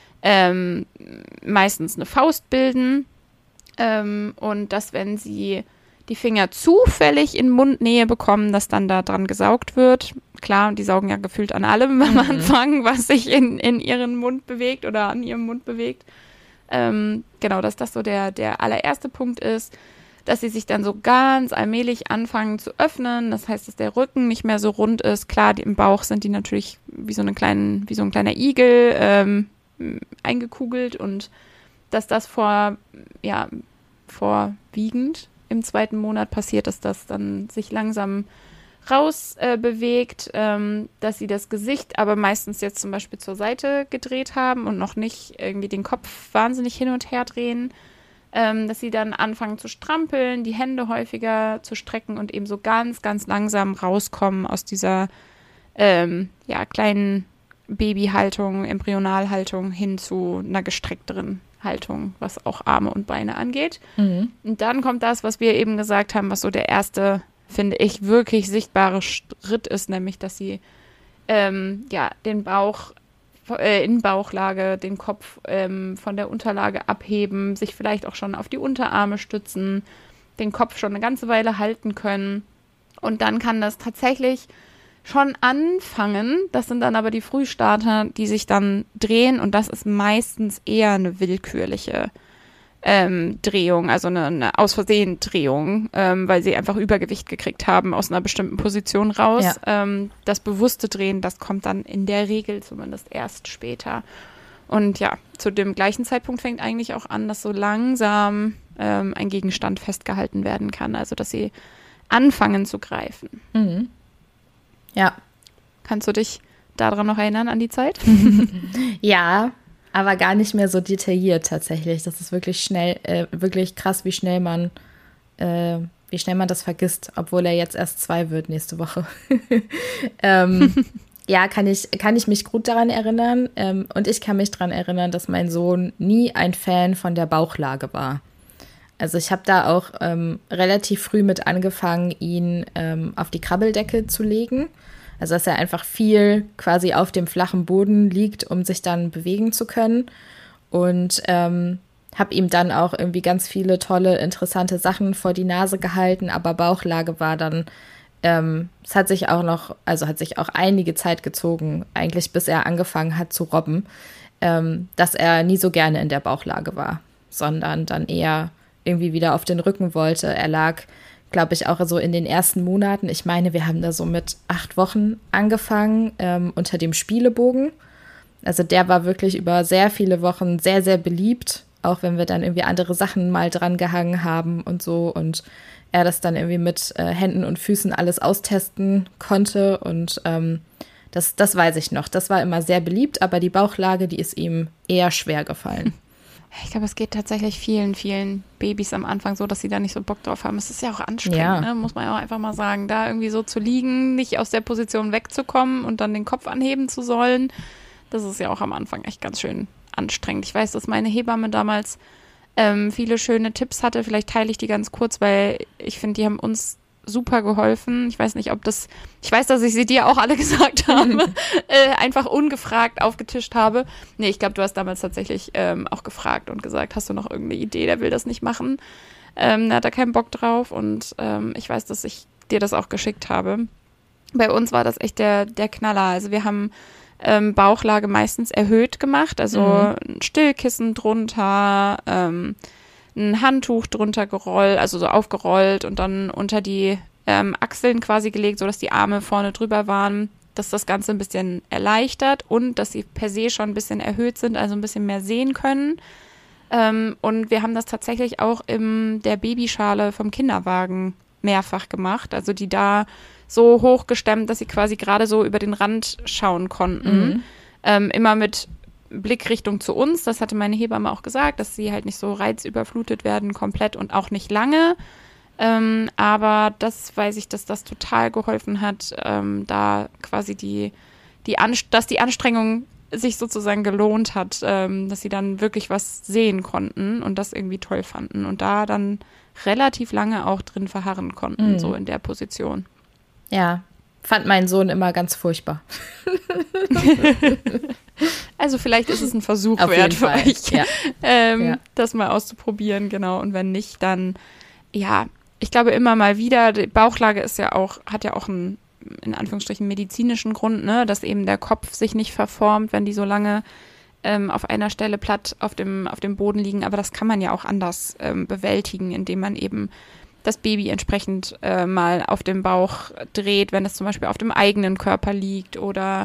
ähm, meistens eine Faust bilden ähm, und dass, wenn sie die Finger zufällig in Mundnähe bekommen, dass dann da dran gesaugt wird. Klar, die saugen ja gefühlt an allem am Anfang, was sich in, in ihren Mund bewegt oder an ihrem Mund bewegt. Ähm, genau, dass das so der, der allererste Punkt ist, dass sie sich dann so ganz allmählich anfangen zu öffnen. Das heißt, dass der Rücken nicht mehr so rund ist. Klar, die, im Bauch sind die natürlich wie so, eine kleinen, wie so ein kleiner Igel ähm, eingekugelt und dass das vor, ja, vorwiegend im zweiten Monat passiert, dass das dann sich langsam raus äh, bewegt, ähm, dass sie das Gesicht aber meistens jetzt zum Beispiel zur Seite gedreht haben und noch nicht irgendwie den Kopf wahnsinnig hin und her drehen, ähm, dass sie dann anfangen zu strampeln, die Hände häufiger zu strecken und eben so ganz, ganz langsam rauskommen aus dieser ähm, ja, kleinen Babyhaltung, Embryonalhaltung hin zu einer gestreckteren Haltung, was auch Arme und Beine angeht. Mhm. Und dann kommt das, was wir eben gesagt haben, was so der erste, finde ich, wirklich sichtbare Schritt ist, nämlich, dass sie ähm, ja, den Bauch äh, in Bauchlage, den Kopf ähm, von der Unterlage abheben, sich vielleicht auch schon auf die Unterarme stützen, den Kopf schon eine ganze Weile halten können. Und dann kann das tatsächlich schon anfangen. Das sind dann aber die Frühstarter, die sich dann drehen und das ist meistens eher eine willkürliche ähm, Drehung, also eine, eine aus Versehen Drehung, ähm, weil sie einfach Übergewicht gekriegt haben aus einer bestimmten Position raus. Ja. Ähm, das bewusste Drehen, das kommt dann in der Regel zumindest erst später. Und ja, zu dem gleichen Zeitpunkt fängt eigentlich auch an, dass so langsam ähm, ein Gegenstand festgehalten werden kann, also dass sie anfangen zu greifen. Mhm. Ja. Kannst du dich daran noch erinnern, an die Zeit? Ja, aber gar nicht mehr so detailliert tatsächlich. Das ist wirklich schnell, äh, wirklich krass, wie schnell man, äh, wie schnell man das vergisst, obwohl er jetzt erst zwei wird nächste Woche. ähm, ja, kann ich, kann ich mich gut daran erinnern. Ähm, und ich kann mich daran erinnern, dass mein Sohn nie ein Fan von der Bauchlage war. Also ich habe da auch ähm, relativ früh mit angefangen, ihn ähm, auf die Krabbeldecke zu legen. Also dass er einfach viel quasi auf dem flachen Boden liegt, um sich dann bewegen zu können. Und ähm, habe ihm dann auch irgendwie ganz viele tolle, interessante Sachen vor die Nase gehalten. Aber Bauchlage war dann, ähm, es hat sich auch noch, also hat sich auch einige Zeit gezogen, eigentlich bis er angefangen hat zu robben, ähm, dass er nie so gerne in der Bauchlage war, sondern dann eher irgendwie wieder auf den Rücken wollte. Er lag, glaube ich, auch so in den ersten Monaten. Ich meine, wir haben da so mit acht Wochen angefangen ähm, unter dem Spielebogen. Also der war wirklich über sehr viele Wochen sehr, sehr beliebt, auch wenn wir dann irgendwie andere Sachen mal dran gehangen haben und so und er das dann irgendwie mit äh, Händen und Füßen alles austesten konnte und ähm, das, das weiß ich noch. Das war immer sehr beliebt, aber die Bauchlage, die ist ihm eher schwer gefallen. Ich glaube, es geht tatsächlich vielen, vielen Babys am Anfang so, dass sie da nicht so Bock drauf haben. Es ist ja auch anstrengend, ja. Ne? Muss man ja auch einfach mal sagen. Da irgendwie so zu liegen, nicht aus der Position wegzukommen und dann den Kopf anheben zu sollen, das ist ja auch am Anfang echt ganz schön anstrengend. Ich weiß, dass meine Hebamme damals ähm, viele schöne Tipps hatte. Vielleicht teile ich die ganz kurz, weil ich finde, die haben uns super geholfen. Ich weiß nicht, ob das, ich weiß, dass ich sie dir auch alle gesagt habe, äh, einfach ungefragt aufgetischt habe. Nee, ich glaube, du hast damals tatsächlich ähm, auch gefragt und gesagt, hast du noch irgendeine Idee, der will das nicht machen. Ähm, da hat er keinen Bock drauf und ähm, ich weiß, dass ich dir das auch geschickt habe. Bei uns war das echt der, der Knaller. Also wir haben ähm, Bauchlage meistens erhöht gemacht, also mhm. ein Stillkissen drunter, ähm, ein Handtuch drunter gerollt, also so aufgerollt und dann unter die ähm, Achseln quasi gelegt, sodass die Arme vorne drüber waren, dass das Ganze ein bisschen erleichtert und dass sie per se schon ein bisschen erhöht sind, also ein bisschen mehr sehen können. Ähm, und wir haben das tatsächlich auch in der Babyschale vom Kinderwagen mehrfach gemacht, also die da so hochgestemmt, dass sie quasi gerade so über den Rand schauen konnten. Mhm. Ähm, immer mit Blickrichtung zu uns, das hatte meine Hebamme auch gesagt, dass sie halt nicht so reizüberflutet werden komplett und auch nicht lange. Ähm, aber das weiß ich, dass das total geholfen hat, ähm, da quasi die, die An- dass die Anstrengung sich sozusagen gelohnt hat, ähm, dass sie dann wirklich was sehen konnten und das irgendwie toll fanden und da dann relativ lange auch drin verharren konnten, mhm. so in der Position. Ja, fand mein Sohn immer ganz furchtbar. Also vielleicht ist es ein Versuch Auf wert jeden für Fall. euch, Ja. ähm, Ja. das mal auszuprobieren, genau. Und wenn nicht, dann, ja, ich glaube immer mal wieder, die Bauchlage ist ja auch, hat ja auch einen, in Anführungsstrichen, medizinischen Grund, ne, dass eben der Kopf sich nicht verformt, wenn die so lange ähm, auf einer Stelle platt auf dem, auf dem Boden liegen. Aber das kann man ja auch anders ähm, bewältigen, indem man eben das Baby entsprechend äh, mal auf dem Bauch dreht, wenn es zum Beispiel auf dem eigenen Körper liegt oder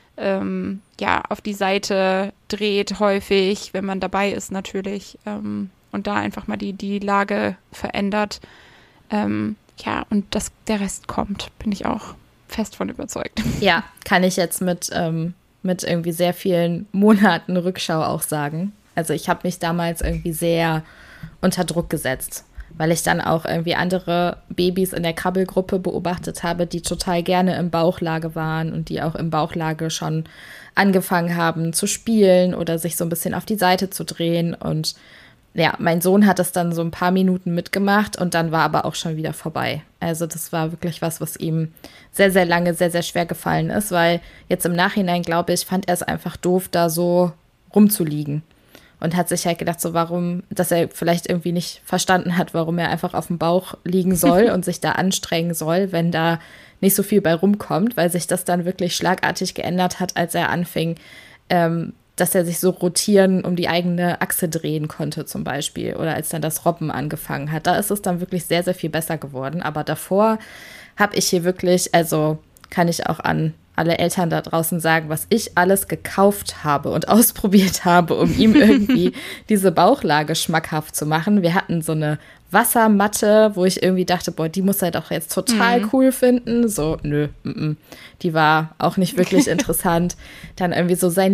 ähm, ja, auf die Seite dreht häufig, wenn man dabei ist natürlich. Ähm, und da einfach mal die, die Lage verändert. Ähm, ja, und das, der Rest kommt, bin ich auch fest von überzeugt. Ja, kann ich jetzt mit, ähm, mit irgendwie sehr vielen Monaten Rückschau auch sagen. Also ich habe mich damals irgendwie sehr unter Druck gesetzt, weil ich dann auch irgendwie andere Babys in der Krabbelgruppe beobachtet habe, die total gerne im Bauchlage waren und die auch im Bauchlage schon angefangen haben zu spielen oder sich so ein bisschen auf die Seite zu drehen. Und ja, mein Sohn hat das dann so ein paar Minuten mitgemacht und dann war aber auch schon wieder vorbei. Also das war wirklich was, was ihm sehr, sehr lange sehr, sehr schwer gefallen ist, weil jetzt im Nachhinein, glaube ich, fand er es einfach doof, da so rumzuliegen. Und hat sich halt gedacht, so warum, dass er vielleicht irgendwie nicht verstanden hat, warum er einfach auf dem Bauch liegen soll und sich da anstrengen soll, wenn da nicht so viel bei rumkommt, weil sich das dann wirklich schlagartig geändert hat, als er anfing, ähm, dass er sich so rotieren um die eigene Achse drehen konnte zum Beispiel. Oder als dann das Robben angefangen hat. Da ist es dann wirklich sehr, sehr viel besser geworden. Aber davor habe ich hier wirklich, also kann ich auch an alle Eltern da draußen sagen, was ich alles gekauft habe und ausprobiert habe, um ihm irgendwie diese Bauchlage schmackhaft zu machen. Wir hatten so eine Wassermatte, wo ich irgendwie dachte, boah, die muss er doch jetzt total mhm. cool finden. So, nö, m-m. Die war auch nicht wirklich interessant. Dann irgendwie so sein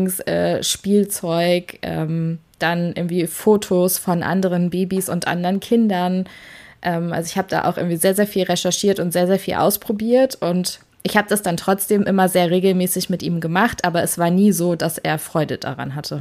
Lieblingsspielzeug, äh, ähm, dann irgendwie Fotos von anderen Babys und anderen Kindern. Ähm, also ich habe da auch irgendwie sehr, sehr viel recherchiert und sehr, sehr viel ausprobiert und ich habe das dann trotzdem immer sehr regelmäßig mit ihm gemacht, aber es war nie so, dass er Freude daran hatte.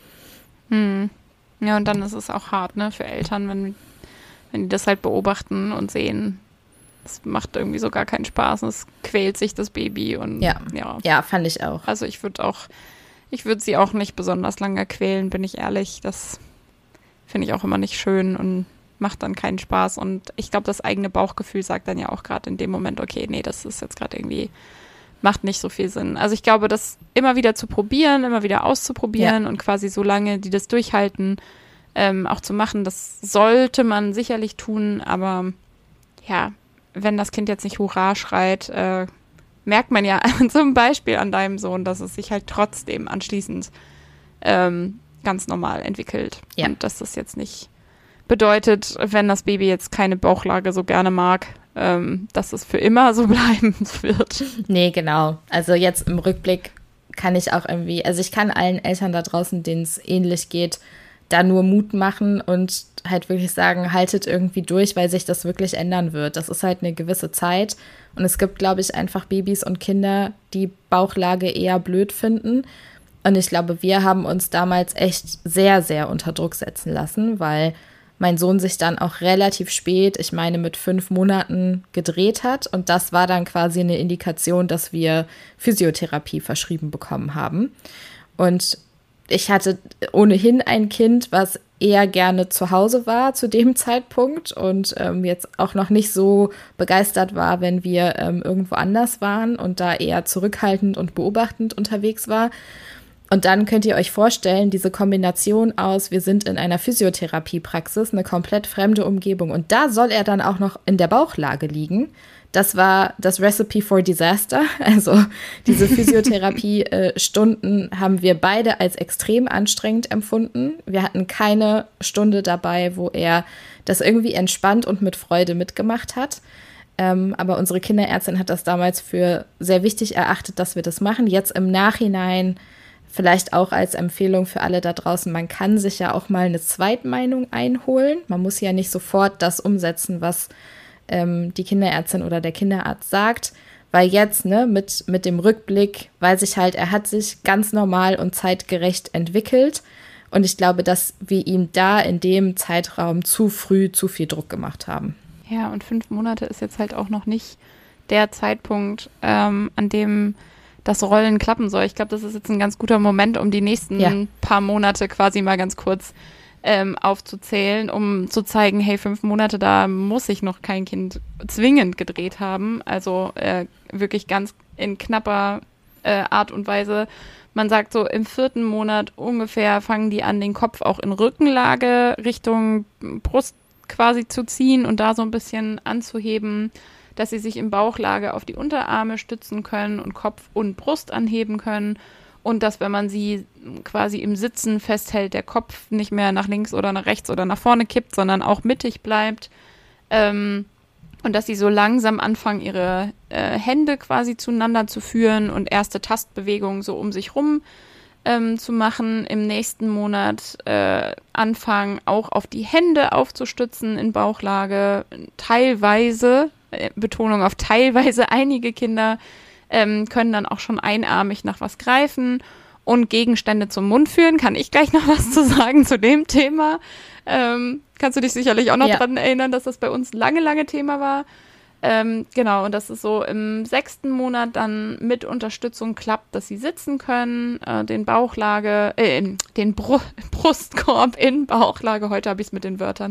Hm. Ja, und dann ist es auch hart, ne, für Eltern, wenn, wenn die das halt beobachten und sehen, es macht irgendwie so gar keinen Spaß und es quält sich das Baby und ja, ja, ja fand ich auch. Also ich würde auch, ich würde sie auch nicht besonders lange quälen, bin ich ehrlich. Das finde ich auch immer nicht schön und macht dann keinen Spaß und ich glaube, das eigene Bauchgefühl sagt dann ja auch gerade in dem Moment, okay, nee, das ist jetzt gerade irgendwie, macht nicht so viel Sinn. Also ich glaube, das immer wieder zu probieren, immer wieder auszuprobieren ja. und quasi so lange, die das durchhalten, ähm, auch zu machen, das sollte man sicherlich tun, aber ja, wenn das Kind jetzt nicht Hurra schreit, äh, merkt man ja zum Beispiel an deinem Sohn, dass es sich halt trotzdem anschließend ähm, ganz normal entwickelt ja. und dass das jetzt nicht bedeutet, wenn das Baby jetzt keine Bauchlage so gerne mag, ähm, dass es für immer so bleiben wird. Nee, genau. Also jetzt im Rückblick kann ich auch irgendwie, also ich kann allen Eltern da draußen, denen es ähnlich geht, da nur Mut machen und halt wirklich sagen, haltet irgendwie durch, weil sich das wirklich ändern wird. Das ist halt eine gewisse Zeit und es gibt, glaube ich, einfach Babys und Kinder, die Bauchlage eher blöd finden. Und ich glaube, wir haben uns damals echt sehr, sehr unter Druck setzen lassen, weil mein Sohn sich dann auch relativ spät, ich meine mit fünf Monaten, gedreht hat. Und das war dann quasi eine Indikation, dass wir Physiotherapie verschrieben bekommen haben. Und ich hatte ohnehin ein Kind, was eher gerne zu Hause war zu dem Zeitpunkt und ähm, jetzt auch noch nicht so begeistert war, wenn wir ähm, irgendwo anders waren und da eher zurückhaltend und beobachtend unterwegs war. Und dann könnt ihr euch vorstellen, diese Kombination aus, wir sind in einer Physiotherapiepraxis, eine komplett fremde Umgebung und da soll er dann auch noch in der Bauchlage liegen. Das war das Recipe for Disaster. Also diese Physiotherapie-Stunden haben wir beide als extrem anstrengend empfunden. Wir hatten keine Stunde dabei, wo er das irgendwie entspannt und mit Freude mitgemacht hat. Ähm, aber unsere Kinderärztin hat das damals für sehr wichtig erachtet, dass wir das machen. Jetzt im Nachhinein vielleicht auch als Empfehlung für alle da draußen, man kann sich ja auch mal eine Zweitmeinung einholen. Man muss ja nicht sofort das umsetzen, was ähm, die Kinderärztin oder der Kinderarzt sagt. Weil jetzt, ne, mit, mit dem Rückblick weiß ich halt, er hat sich ganz normal und zeitgerecht entwickelt. Und ich glaube, dass wir ihm da in dem Zeitraum zu früh zu viel Druck gemacht haben. Ja, und fünf Monate ist jetzt halt auch noch nicht der Zeitpunkt, ähm, an dem das Rollen klappen soll. Ich glaube, das ist jetzt ein ganz guter Moment, um die nächsten ja. paar Monate quasi mal ganz kurz ähm, aufzuzählen, um zu zeigen, hey, fünf Monate, da muss ich noch kein Kind zwingend gedreht haben. Also äh, wirklich ganz in knapper äh, Art und Weise. Man sagt so, im vierten Monat ungefähr fangen die an, den Kopf auch in Rückenlage Richtung Brust quasi zu ziehen und da so ein bisschen anzuheben, dass sie sich in Bauchlage auf die Unterarme stützen können und Kopf und Brust anheben können. Und dass, wenn man sie quasi im Sitzen festhält, der Kopf nicht mehr nach links oder nach rechts oder nach vorne kippt, sondern auch mittig bleibt. Ähm, und dass sie so langsam anfangen, ihre äh, Hände quasi zueinander zu führen und erste Tastbewegungen so um sich rum ähm, zu machen. Im nächsten Monat äh, anfangen, auch auf die Hände aufzustützen in Bauchlage. Teilweise, äh, Betonung auf teilweise, einige Kinder ähm, können dann auch schon einarmig nach was greifen und Gegenstände zum Mund führen. Kann ich gleich noch was zu sagen zu dem Thema? Ähm, kannst du dich sicherlich auch noch ja. dran erinnern, dass das bei uns lange, lange Thema war. Ähm, genau, und das ist so im sechsten Monat dann mit Unterstützung klappt, dass sie sitzen können, äh, den Bauchlage, äh, den Bru- Brustkorb in Bauchlage, heute habe ich es mit den Wörtern,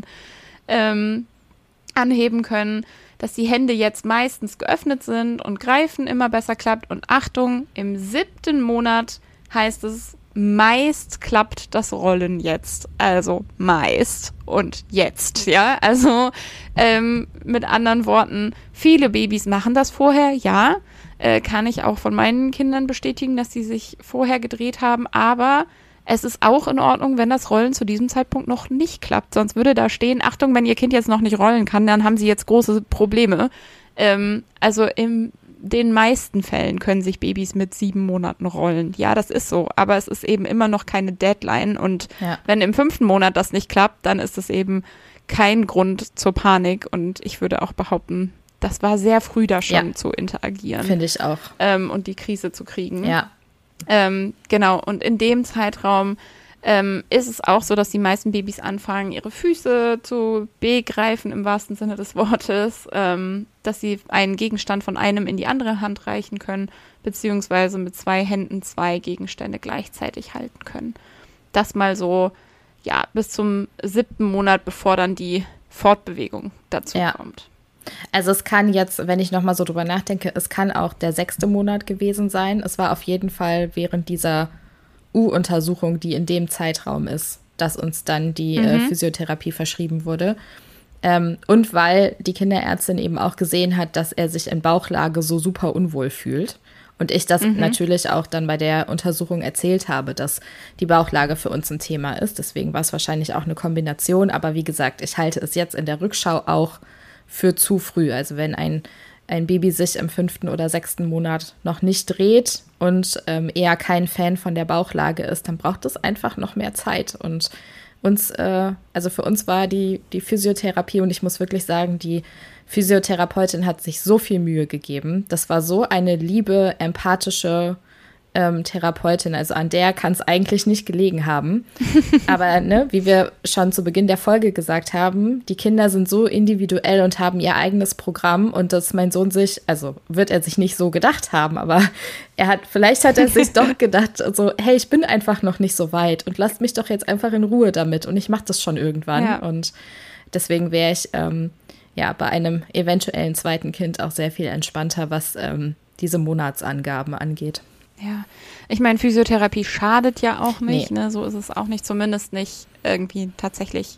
ähm, anheben können, dass die Hände jetzt meistens geöffnet sind und Greifen immer besser klappt. Und Achtung, im siebten Monat heißt es, meist klappt das Rollen jetzt. Also meist und jetzt, ja. Also ähm, mit anderen Worten, viele Babys machen das vorher, ja. Äh, kann ich auch von meinen Kindern bestätigen, dass sie sich vorher gedreht haben. Aber es ist auch in Ordnung, wenn das Rollen zu diesem Zeitpunkt noch nicht klappt. Sonst würde da stehen, Achtung, wenn Ihr Kind jetzt noch nicht rollen kann, dann haben Sie jetzt große Probleme. Ähm, also in den meisten Fällen können sich Babys mit sieben Monaten rollen. Ja, das ist so. Aber es ist eben immer noch keine Deadline. Und ja. wenn im fünften Monat das nicht klappt, dann ist es eben kein Grund zur Panik. Und ich würde auch behaupten, das war sehr früh da schon ja. zu interagieren. Finde ich auch. Ähm, und die Krise zu kriegen. Ja. Ähm, genau, und in dem Zeitraum ähm, ist es auch so, dass die meisten Babys anfangen, ihre Füße zu begreifen, im wahrsten Sinne des Wortes, ähm, dass sie einen Gegenstand von einem in die andere Hand reichen können, beziehungsweise mit zwei Händen zwei Gegenstände gleichzeitig halten können. Das mal so, ja, bis zum siebten Monat, bevor dann die Fortbewegung dazu ja. kommt. Also es kann jetzt, wenn ich nochmal so drüber nachdenke, es kann auch der sechste Monat gewesen sein. Es war auf jeden Fall während dieser U-Untersuchung, die in dem Zeitraum ist, dass uns dann die mhm. äh, Physiotherapie verschrieben wurde. Ähm, und weil die Kinderärztin eben auch gesehen hat, dass er sich in Bauchlage so super unwohl fühlt. Und ich das mhm. natürlich auch dann bei der Untersuchung erzählt habe, dass die Bauchlage für uns ein Thema ist. Deswegen war es wahrscheinlich auch eine Kombination. Aber wie gesagt, ich halte es jetzt in der Rückschau auch für zu früh. Also wenn ein, ein Baby sich im fünften oder sechsten Monat noch nicht dreht und ähm, eher kein Fan von der Bauchlage ist, dann braucht es einfach noch mehr Zeit. Und uns, äh, also für uns war die, die Physiotherapie, und ich muss wirklich sagen, die Physiotherapeutin hat sich so viel Mühe gegeben. Das war so eine liebe, empathische ähm, Therapeutin, also an der kann es eigentlich nicht gelegen haben. Aber ne, wie wir schon zu Beginn der Folge gesagt haben, die Kinder sind so individuell und haben ihr eigenes Programm, und dass mein Sohn sich, also wird er sich nicht so gedacht haben, aber er hat, vielleicht hat er sich doch gedacht, so, hey, ich bin einfach noch nicht so weit und lasst mich doch jetzt einfach in Ruhe damit und ich mache das schon irgendwann. Ja. Und deswegen wäre ich ähm, ja bei einem eventuellen zweiten Kind auch sehr viel entspannter, was ähm, diese Monatsangaben angeht. Ja, ich meine, Physiotherapie schadet ja auch nicht, nee. ne? So ist es auch nicht, zumindest nicht irgendwie tatsächlich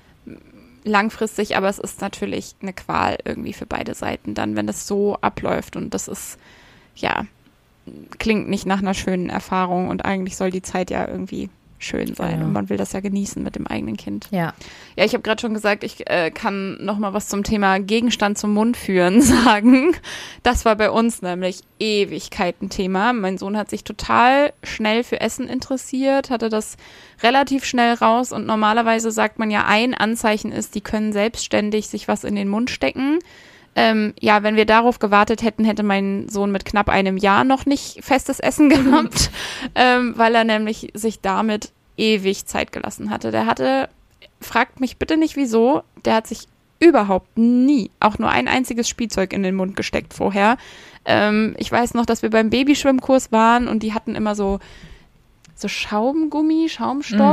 langfristig, aber es ist natürlich eine Qual irgendwie für beide Seiten dann, wenn das so abläuft, und das ist, ja, klingt nicht nach einer schönen Erfahrung, und eigentlich soll die Zeit ja irgendwie schön sein, genau. Und man will das ja genießen mit dem eigenen Kind. Ja, ja, ich habe gerade schon gesagt, ich äh, kann noch mal was zum Thema Gegenstand zum Mund führen sagen. Das war bei uns nämlich Ewigkeiten Thema. Mein Sohn hat sich total schnell für Essen interessiert, hatte das relativ schnell raus, und normalerweise sagt man ja, ein Anzeichen ist, die können selbstständig sich was in den Mund stecken. Ähm, ja, wenn wir darauf gewartet hätten, hätte mein Sohn mit knapp einem Jahr noch nicht festes Essen gehabt, ähm, weil er nämlich sich damit ewig Zeit gelassen hatte. Der hatte, fragt mich bitte nicht wieso, der hat sich überhaupt nie auch nur ein einziges Spielzeug in den Mund gesteckt vorher. Ähm, ich weiß noch, dass wir beim Babyschwimmkurs waren, und die hatten immer so, so Schaumgummi, Schaumstoff, mhm.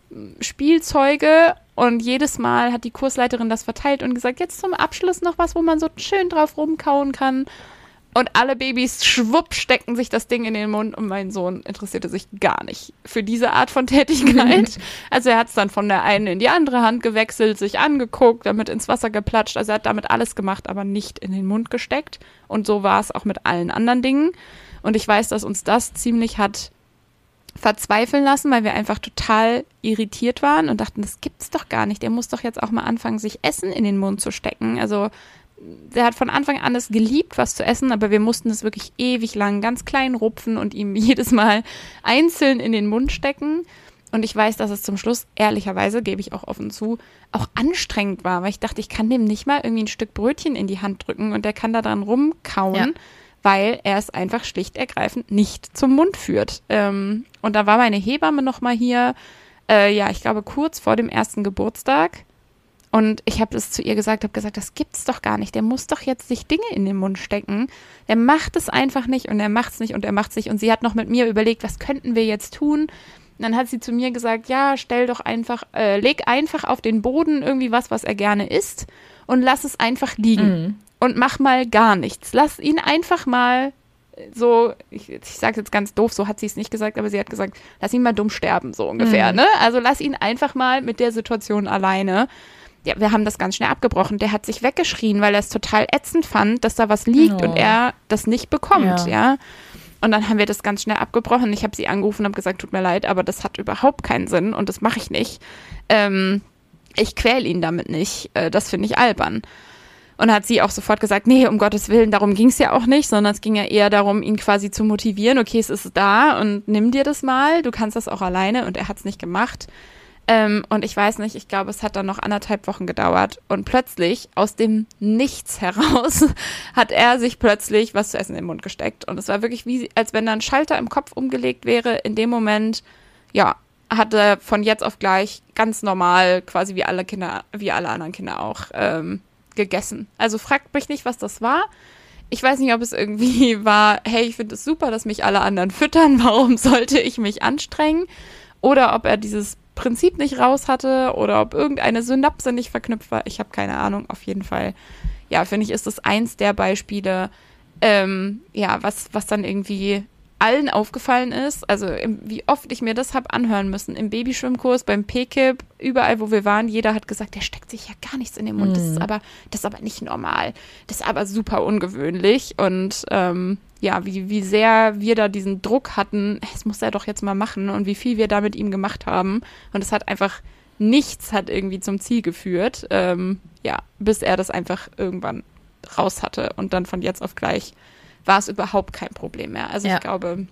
Spielzeuge und jedes Mal hat die Kursleiterin das verteilt und gesagt, jetzt zum Abschluss noch was, wo man so schön drauf rumkauen kann. Und alle Babys, schwupp, stecken sich das Ding in den Mund und mein Sohn interessierte sich gar nicht für diese Art von Tätigkeit. Also er hat es dann von der einen in die andere Hand gewechselt, sich angeguckt, damit ins Wasser geplatscht. Also er hat damit alles gemacht, aber nicht in den Mund gesteckt. Und so war es auch mit allen anderen Dingen. Und ich weiß, dass uns das ziemlich hat verzweifeln lassen, weil wir einfach total irritiert waren und dachten, das gibt's doch gar nicht. Der muss doch jetzt auch mal anfangen, sich Essen in den Mund zu stecken. Also der hat von Anfang an es geliebt, was zu essen, aber wir mussten es wirklich ewig lang ganz klein rupfen und ihm jedes Mal einzeln in den Mund stecken. Und ich weiß, dass es zum Schluss, ehrlicherweise, gebe ich auch offen zu, auch anstrengend war, weil ich dachte, ich kann dem nicht mal irgendwie ein Stück Brötchen in die Hand drücken und der kann da dran rumkauen, ja. weil er es einfach schlicht ergreifend nicht zum Mund führt. Ähm, und da war meine Hebamme noch mal hier, äh, ja, ich glaube kurz vor dem ersten Geburtstag. Und ich habe es zu ihr gesagt, habe gesagt, das gibt's doch gar nicht. Der muss doch jetzt sich Dinge in den Mund stecken. Der macht es einfach nicht und er macht's nicht und er macht's nicht. Und sie hat noch mit mir überlegt, was könnten wir jetzt tun? Und dann hat sie zu mir gesagt, ja, stell doch einfach, äh, leg einfach auf den Boden irgendwie was, was er gerne isst und lass es einfach liegen. Mhm. Und mach mal gar nichts. Lass ihn einfach mal so, ich, ich sage jetzt ganz doof, so hat sie es nicht gesagt, aber sie hat gesagt, lass ihn mal dumm sterben, so ungefähr. Mhm. Ne? Also lass ihn einfach mal mit der Situation alleine. Ja, wir haben das ganz schnell abgebrochen. Der hat sich weggeschrien, weil er es total ätzend fand, dass da was liegt oh. und er das nicht bekommt, ja. ja. Und dann haben wir das ganz schnell abgebrochen. Ich habe sie angerufen und habe gesagt, tut mir leid, aber das hat überhaupt keinen Sinn und das mache ich nicht. Ähm, ich quäle ihn damit nicht. Äh, das finde ich albern. Und hat sie auch sofort gesagt, nee, um Gottes Willen, darum ging es ja auch nicht, sondern es ging ja eher darum, ihn quasi zu motivieren. Okay, es ist da und nimm dir das mal, du kannst das auch alleine. Und er hat es nicht gemacht. Ähm, und ich weiß nicht, ich glaube, es hat dann noch anderthalb Wochen gedauert. Und plötzlich, aus dem Nichts heraus, hat er sich plötzlich was zu essen in den Mund gesteckt. Und es war wirklich wie, als wenn da ein Schalter im Kopf umgelegt wäre. In dem Moment, ja, hat er von jetzt auf gleich ganz normal, quasi wie alle Kinder, wie alle anderen Kinder auch, ähm, gegessen. Also fragt mich nicht, was das war. Ich weiß nicht, ob es irgendwie war, hey, ich finde es super, dass mich alle anderen füttern. Warum sollte ich mich anstrengen? Oder ob er dieses Prinzip nicht raus hatte oder ob irgendeine Synapse nicht verknüpft war. Ich habe keine Ahnung. Auf jeden Fall, ja, finde ich, ist das eins der Beispiele, ähm, ja, was, was dann irgendwie allen aufgefallen ist. Also im, wie oft ich mir das habe anhören müssen. Im Babyschwimmkurs, beim P K I P, überall, wo wir waren, jeder hat gesagt, der steckt sich ja gar nichts in den Mund. Mm. Das ist aber, das ist aber nicht normal. Das ist aber super ungewöhnlich. Und ähm, ja, wie, wie sehr wir da diesen Druck hatten, das muss er doch jetzt mal machen und wie viel wir da mit ihm gemacht haben. Und es hat einfach, nichts hat irgendwie zum Ziel geführt, ähm, ja, bis er das einfach irgendwann raus hatte und dann von jetzt auf gleich war es überhaupt kein Problem mehr. Also ja. ich glaube,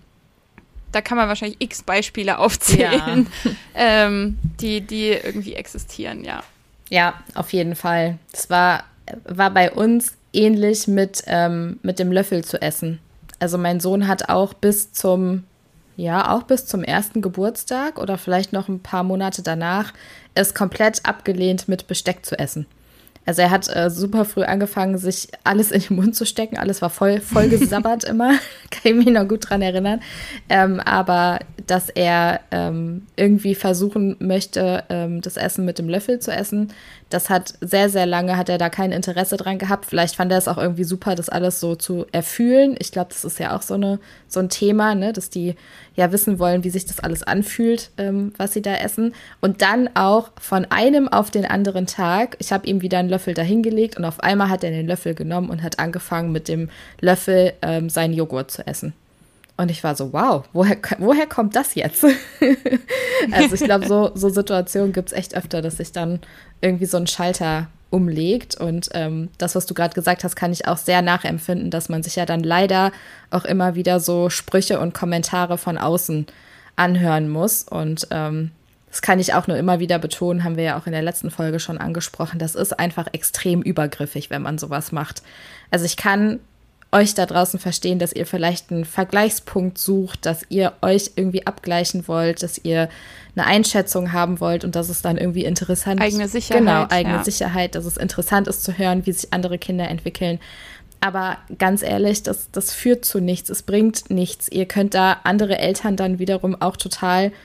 da kann man wahrscheinlich x Beispiele aufzählen, ja. ähm, die, die irgendwie existieren, ja. Ja, auf jeden Fall. Es war, war bei uns ähnlich mit, ähm, mit dem Löffel zu essen. Also mein Sohn hat auch bis zum, ja, auch bis zum ersten Geburtstag oder vielleicht noch ein paar Monate danach es komplett abgelehnt, mit Besteck zu essen. Also er hat äh, super früh angefangen, sich alles in den Mund zu stecken. Alles war voll, voll gesabbert immer. Kann ich mich noch gut dran erinnern. Ähm, aber dass er ähm, irgendwie versuchen möchte, ähm, das Essen mit dem Löffel zu essen, das hat sehr, sehr lange, hat er da kein Interesse dran gehabt. Vielleicht fand er es auch irgendwie super, das alles so zu erfühlen. Ich glaube, das ist ja auch so, eine, so ein Thema, ne? Dass die ja wissen wollen, wie sich das alles anfühlt, ähm, was sie da essen. Und dann auch von einem auf den anderen Tag, ich habe ihm wieder einen Löffel dahingelegt und auf einmal hat er den Löffel genommen und hat angefangen, mit dem Löffel ähm, seinen Joghurt zu essen. Und ich war so, wow, woher, woher kommt das jetzt? Also ich glaube, so, so Situationen gibt es echt öfter, dass sich dann irgendwie so ein Schalter umlegt. Und ähm, das, was du gerade gesagt hast, kann ich auch sehr nachempfinden, dass man sich ja dann leider auch immer wieder so Sprüche und Kommentare von außen anhören muss. Und ähm, das kann ich auch nur immer wieder betonen, haben wir ja auch in der letzten Folge schon angesprochen. Das ist einfach extrem übergriffig, wenn man sowas macht. Also ich kann euch da draußen verstehen, dass ihr vielleicht einen Vergleichspunkt sucht, dass ihr euch irgendwie abgleichen wollt, dass ihr eine Einschätzung haben wollt und dass es dann irgendwie interessant ist. Eigene Sicherheit. Genau, eigene ja. Sicherheit, dass es interessant ist zu hören, wie sich andere Kinder entwickeln. Aber ganz ehrlich, das, das führt zu nichts, es bringt nichts. Ihr könnt da andere Eltern dann wiederum auch total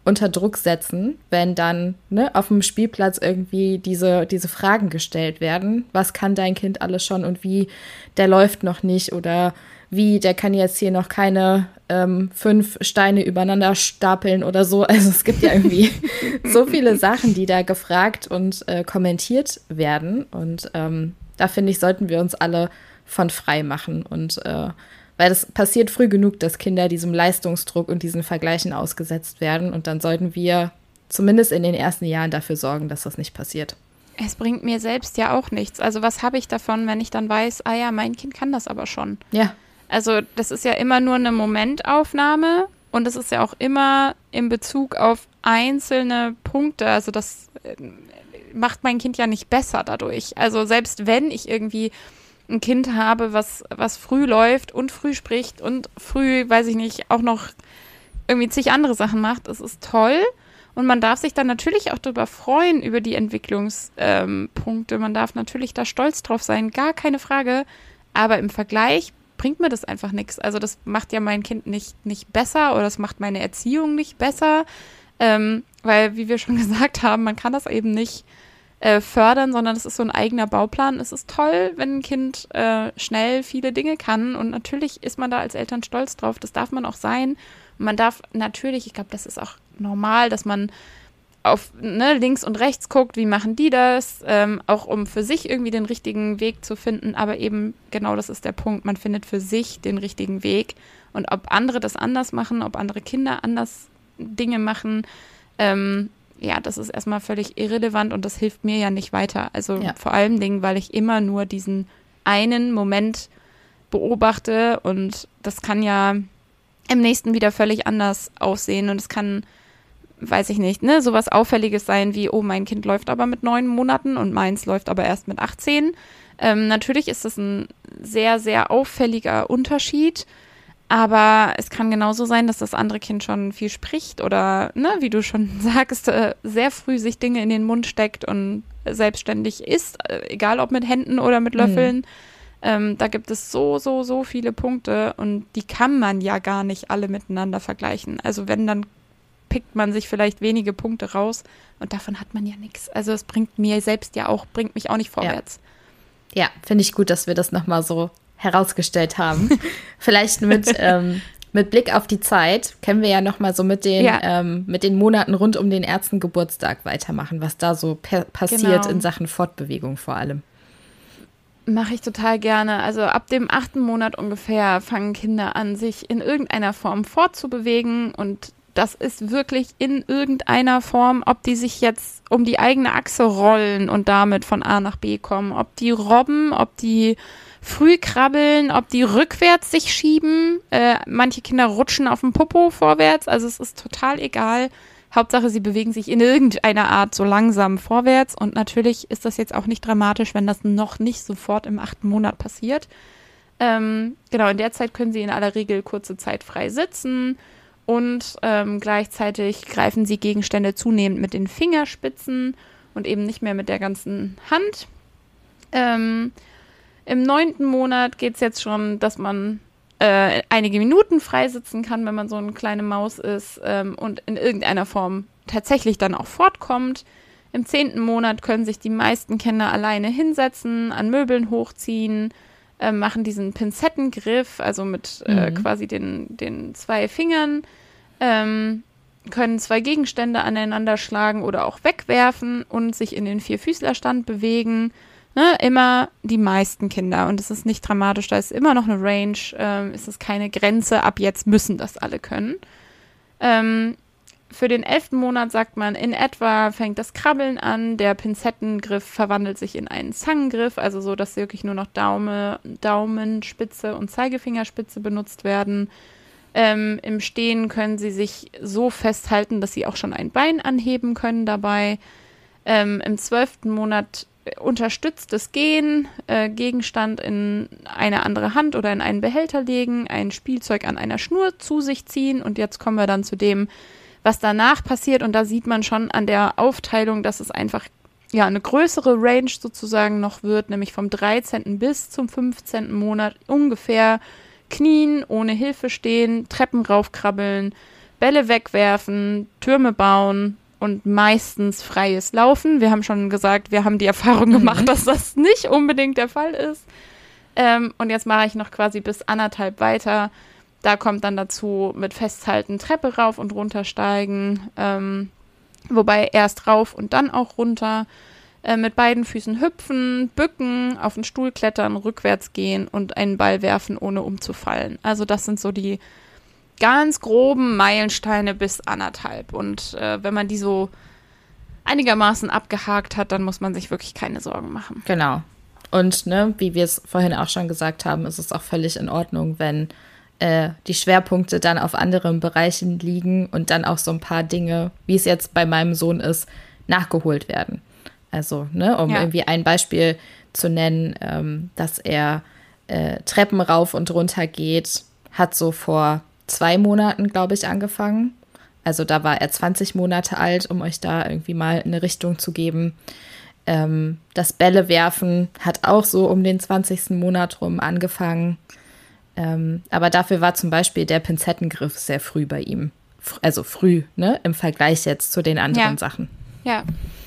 unter Druck setzen, wenn dann ne, auf dem Spielplatz irgendwie diese, diese Fragen gestellt werden. Was kann dein Kind alles schon und wie, der läuft noch nicht oder wie, der kann jetzt hier noch keine ähm, fünf Steine übereinander stapeln oder so. Also es gibt ja irgendwie so viele Sachen, die da gefragt und äh, kommentiert werden. Und ähm, da finde ich, sollten wir uns alle von frei machen. Und äh, weil das passiert früh genug, dass Kinder diesem Leistungsdruck und diesen Vergleichen ausgesetzt werden. Und dann sollten wir zumindest in den ersten Jahren dafür sorgen, dass das nicht passiert. Es bringt mir selbst ja auch nichts. Also was habe ich davon, wenn ich dann weiß, ah ja, mein Kind kann das aber schon. Ja. Also das ist ja immer nur eine Momentaufnahme und es ist ja auch immer in Bezug auf einzelne Punkte. Also das äh, macht mein Kind ja nicht besser dadurch. Also selbst wenn ich irgendwie ein Kind habe, was, was früh läuft und früh spricht und früh, weiß ich nicht, auch noch irgendwie zig andere Sachen macht, es ist toll. Und man darf sich dann natürlich auch darüber freuen, über die Entwicklungspunkte. Ähm, man darf natürlich da stolz drauf sein, gar keine Frage. Aber im Vergleich bringt mir das einfach nichts. Also das macht ja mein Kind nicht, nicht besser oder das macht meine Erziehung nicht besser. Ähm, weil, wie wir schon gesagt haben, man kann das eben nicht äh, fördern, sondern es ist so ein eigener Bauplan. Es ist toll, wenn ein Kind äh, schnell viele Dinge kann. Und natürlich ist man da als Eltern stolz drauf. Das darf man auch sein. Und man darf natürlich, ich glaube, das ist auch normal, dass man auf ne, links und rechts guckt, wie machen die das, ähm, auch um für sich irgendwie den richtigen Weg zu finden, aber eben genau das ist der Punkt, man findet für sich den richtigen Weg und ob andere das anders machen, ob andere Kinder anders Dinge machen, ähm, ja, das ist erstmal völlig irrelevant und das hilft mir ja nicht weiter, also ja. Vor allen Dingen, weil ich immer nur diesen einen Moment beobachte und das kann ja im nächsten wieder völlig anders aussehen und es kann weiß ich nicht, ne, sowas Auffälliges sein wie, oh, mein Kind läuft aber mit neun Monaten und meins läuft aber erst mit achtzehn. Ähm, natürlich ist das ein sehr, sehr auffälliger Unterschied, aber es kann genauso sein, dass das andere Kind schon viel spricht oder, ne, wie du schon sagst, äh, sehr früh sich Dinge in den Mund steckt und selbstständig isst, äh, egal ob mit Händen oder mit Löffeln. Mhm. Ähm, da gibt es so, so, so viele Punkte und die kann man ja gar nicht alle miteinander vergleichen. Also wenn, dann pickt man sich vielleicht wenige Punkte raus und davon hat man ja nichts. Also es bringt mir selbst ja auch, bringt mich auch nicht vorwärts. Ja, ja, finde ich gut, dass wir das nochmal so herausgestellt haben. Vielleicht mit, ähm, mit Blick auf die Zeit können wir ja nochmal so mit den, ja. ähm, mit den Monaten rund um den ersten Geburtstag weitermachen, was da so per- passiert genau. In Sachen Fortbewegung vor allem. Mache ich total gerne. Also ab dem achten Monat ungefähr fangen Kinder an, sich in irgendeiner Form fortzubewegen und das ist wirklich in irgendeiner Form, ob die sich jetzt um die eigene Achse rollen und damit von A nach B kommen, ob die robben, ob die früh krabbeln, ob die rückwärts sich schieben. Äh, manche Kinder rutschen auf dem Popo vorwärts, also es ist total egal. Hauptsache, sie bewegen sich in irgendeiner Art so langsam vorwärts und natürlich ist das jetzt auch nicht dramatisch, wenn das noch nicht sofort im achten Monat passiert. Ähm, genau, in der Zeit können sie in aller Regel kurze Zeit frei sitzen. Und ähm, gleichzeitig greifen sie Gegenstände zunehmend mit den Fingerspitzen und eben nicht mehr mit der ganzen Hand. Ähm, Im neunten Monat geht es jetzt schon, dass man äh, einige Minuten freisitzen kann, wenn man so eine kleine Maus ist ähm, und in irgendeiner Form tatsächlich dann auch fortkommt. Im zehnten Monat können sich die meisten Kinder alleine hinsetzen, an Möbeln hochziehen, äh, machen diesen Pinzettengriff, also mit äh, mhm. quasi den, den zwei Fingern, ähm, können zwei Gegenstände aneinander schlagen oder auch wegwerfen und sich in den Vierfüßlerstand bewegen. Ne, immer die meisten Kinder. Und es ist nicht dramatisch, da ist immer noch eine Range, ähm, es ist keine Grenze, ab jetzt müssen das alle können. Ähm, für den elften Monat sagt man, in etwa fängt das Krabbeln an, der Pinzettengriff verwandelt sich in einen Zangengriff, also so, dass wirklich nur noch Daumen, Daumenspitze und Zeigefingerspitze benutzt werden. Ähm, Im Stehen können sie sich so festhalten, dass sie auch schon ein Bein anheben können dabei. Ähm, im zwölften Monat unterstütztes Gehen, äh, Gegenstand in eine andere Hand oder in einen Behälter legen, ein Spielzeug an einer Schnur zu sich ziehen und jetzt kommen wir dann zu dem, was danach passiert und da sieht man schon an der Aufteilung, dass es einfach ja eine größere Range sozusagen noch wird, nämlich vom dreizehnten bis zum fünfzehnten Monat ungefähr knien, ohne Hilfe stehen, Treppen raufkrabbeln, Bälle wegwerfen, Türme bauen und meistens freies Laufen. Wir haben schon gesagt, wir haben die Erfahrung gemacht, mhm. dass das nicht unbedingt der Fall ist. Ähm, und jetzt mache ich noch quasi bis anderthalb weiter. Da kommt dann dazu mit Festhalten, Treppe rauf und runter steigen. Ähm, wobei erst rauf und dann auch runter. Äh, mit beiden Füßen hüpfen, bücken, auf den Stuhl klettern, rückwärts gehen und einen Ball werfen, ohne umzufallen. Also das sind so die ganz groben Meilensteine bis anderthalb. Und äh, wenn man die so einigermaßen abgehakt hat, dann muss man sich wirklich keine Sorgen machen. Genau. Und ne, wie wir es vorhin auch schon gesagt haben, ist es auch völlig in Ordnung, wenn äh, die Schwerpunkte dann auf anderen Bereichen liegen und dann auch so ein paar Dinge, wie es jetzt bei meinem Sohn ist, nachgeholt werden. Also, ne, um ja. irgendwie ein Beispiel zu nennen, ähm, dass er äh, Treppen rauf und runter geht, hat so vor zwei Monaten, glaube ich, angefangen. Also da war er zwanzig Monate alt, um euch da irgendwie mal eine Richtung zu geben. Ähm, das Bälle werfen hat auch so um den zwanzigsten Monat rum angefangen. Ähm, aber dafür war zum Beispiel der Pinzettengriff sehr früh bei ihm. F- also früh, ne, im Vergleich jetzt zu den anderen ja. Sachen. Ja.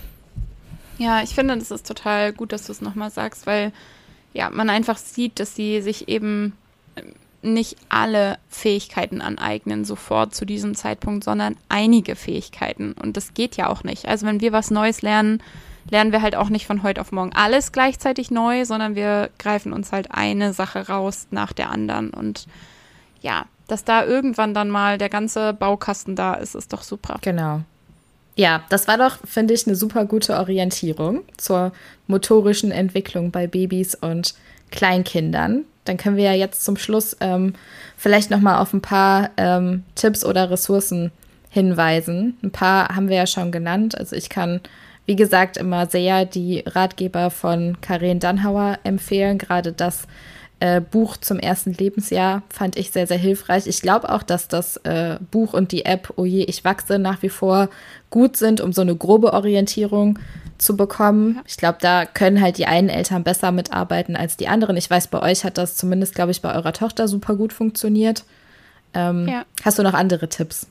Ja, ich finde, das ist total gut, dass du es nochmal sagst, weil ja, man einfach sieht, dass sie sich eben nicht alle Fähigkeiten aneignen sofort zu diesem Zeitpunkt, sondern einige Fähigkeiten. Und das geht ja auch nicht. Also wenn wir was Neues lernen, lernen wir halt auch nicht von heute auf morgen alles gleichzeitig neu, sondern wir greifen uns halt eine Sache raus nach der anderen. Und ja, dass da irgendwann dann mal der ganze Baukasten da ist, ist doch super. Genau. Ja, das war doch, finde ich, eine super gute Orientierung zur motorischen Entwicklung bei Babys und Kleinkindern. Dann können wir ja jetzt zum Schluss ähm, vielleicht noch mal auf ein paar ähm, Tipps oder Ressourcen hinweisen. Ein paar haben wir ja schon genannt. Also ich kann, wie gesagt, immer sehr die Ratgeber von Karin Dannhauer empfehlen. Gerade das äh, Buch zum ersten Lebensjahr fand ich sehr, sehr hilfreich. Ich glaube auch, dass das äh, Buch und die App Oh je, ich wachse nach wie vor gut sind, um so eine grobe Orientierung zu bekommen. Ich glaube, da können halt die einen Eltern besser mitarbeiten als die anderen. Ich weiß, bei euch hat das zumindest, glaube ich, bei eurer Tochter super gut funktioniert. Ähm, ja. Hast du noch andere Tipps?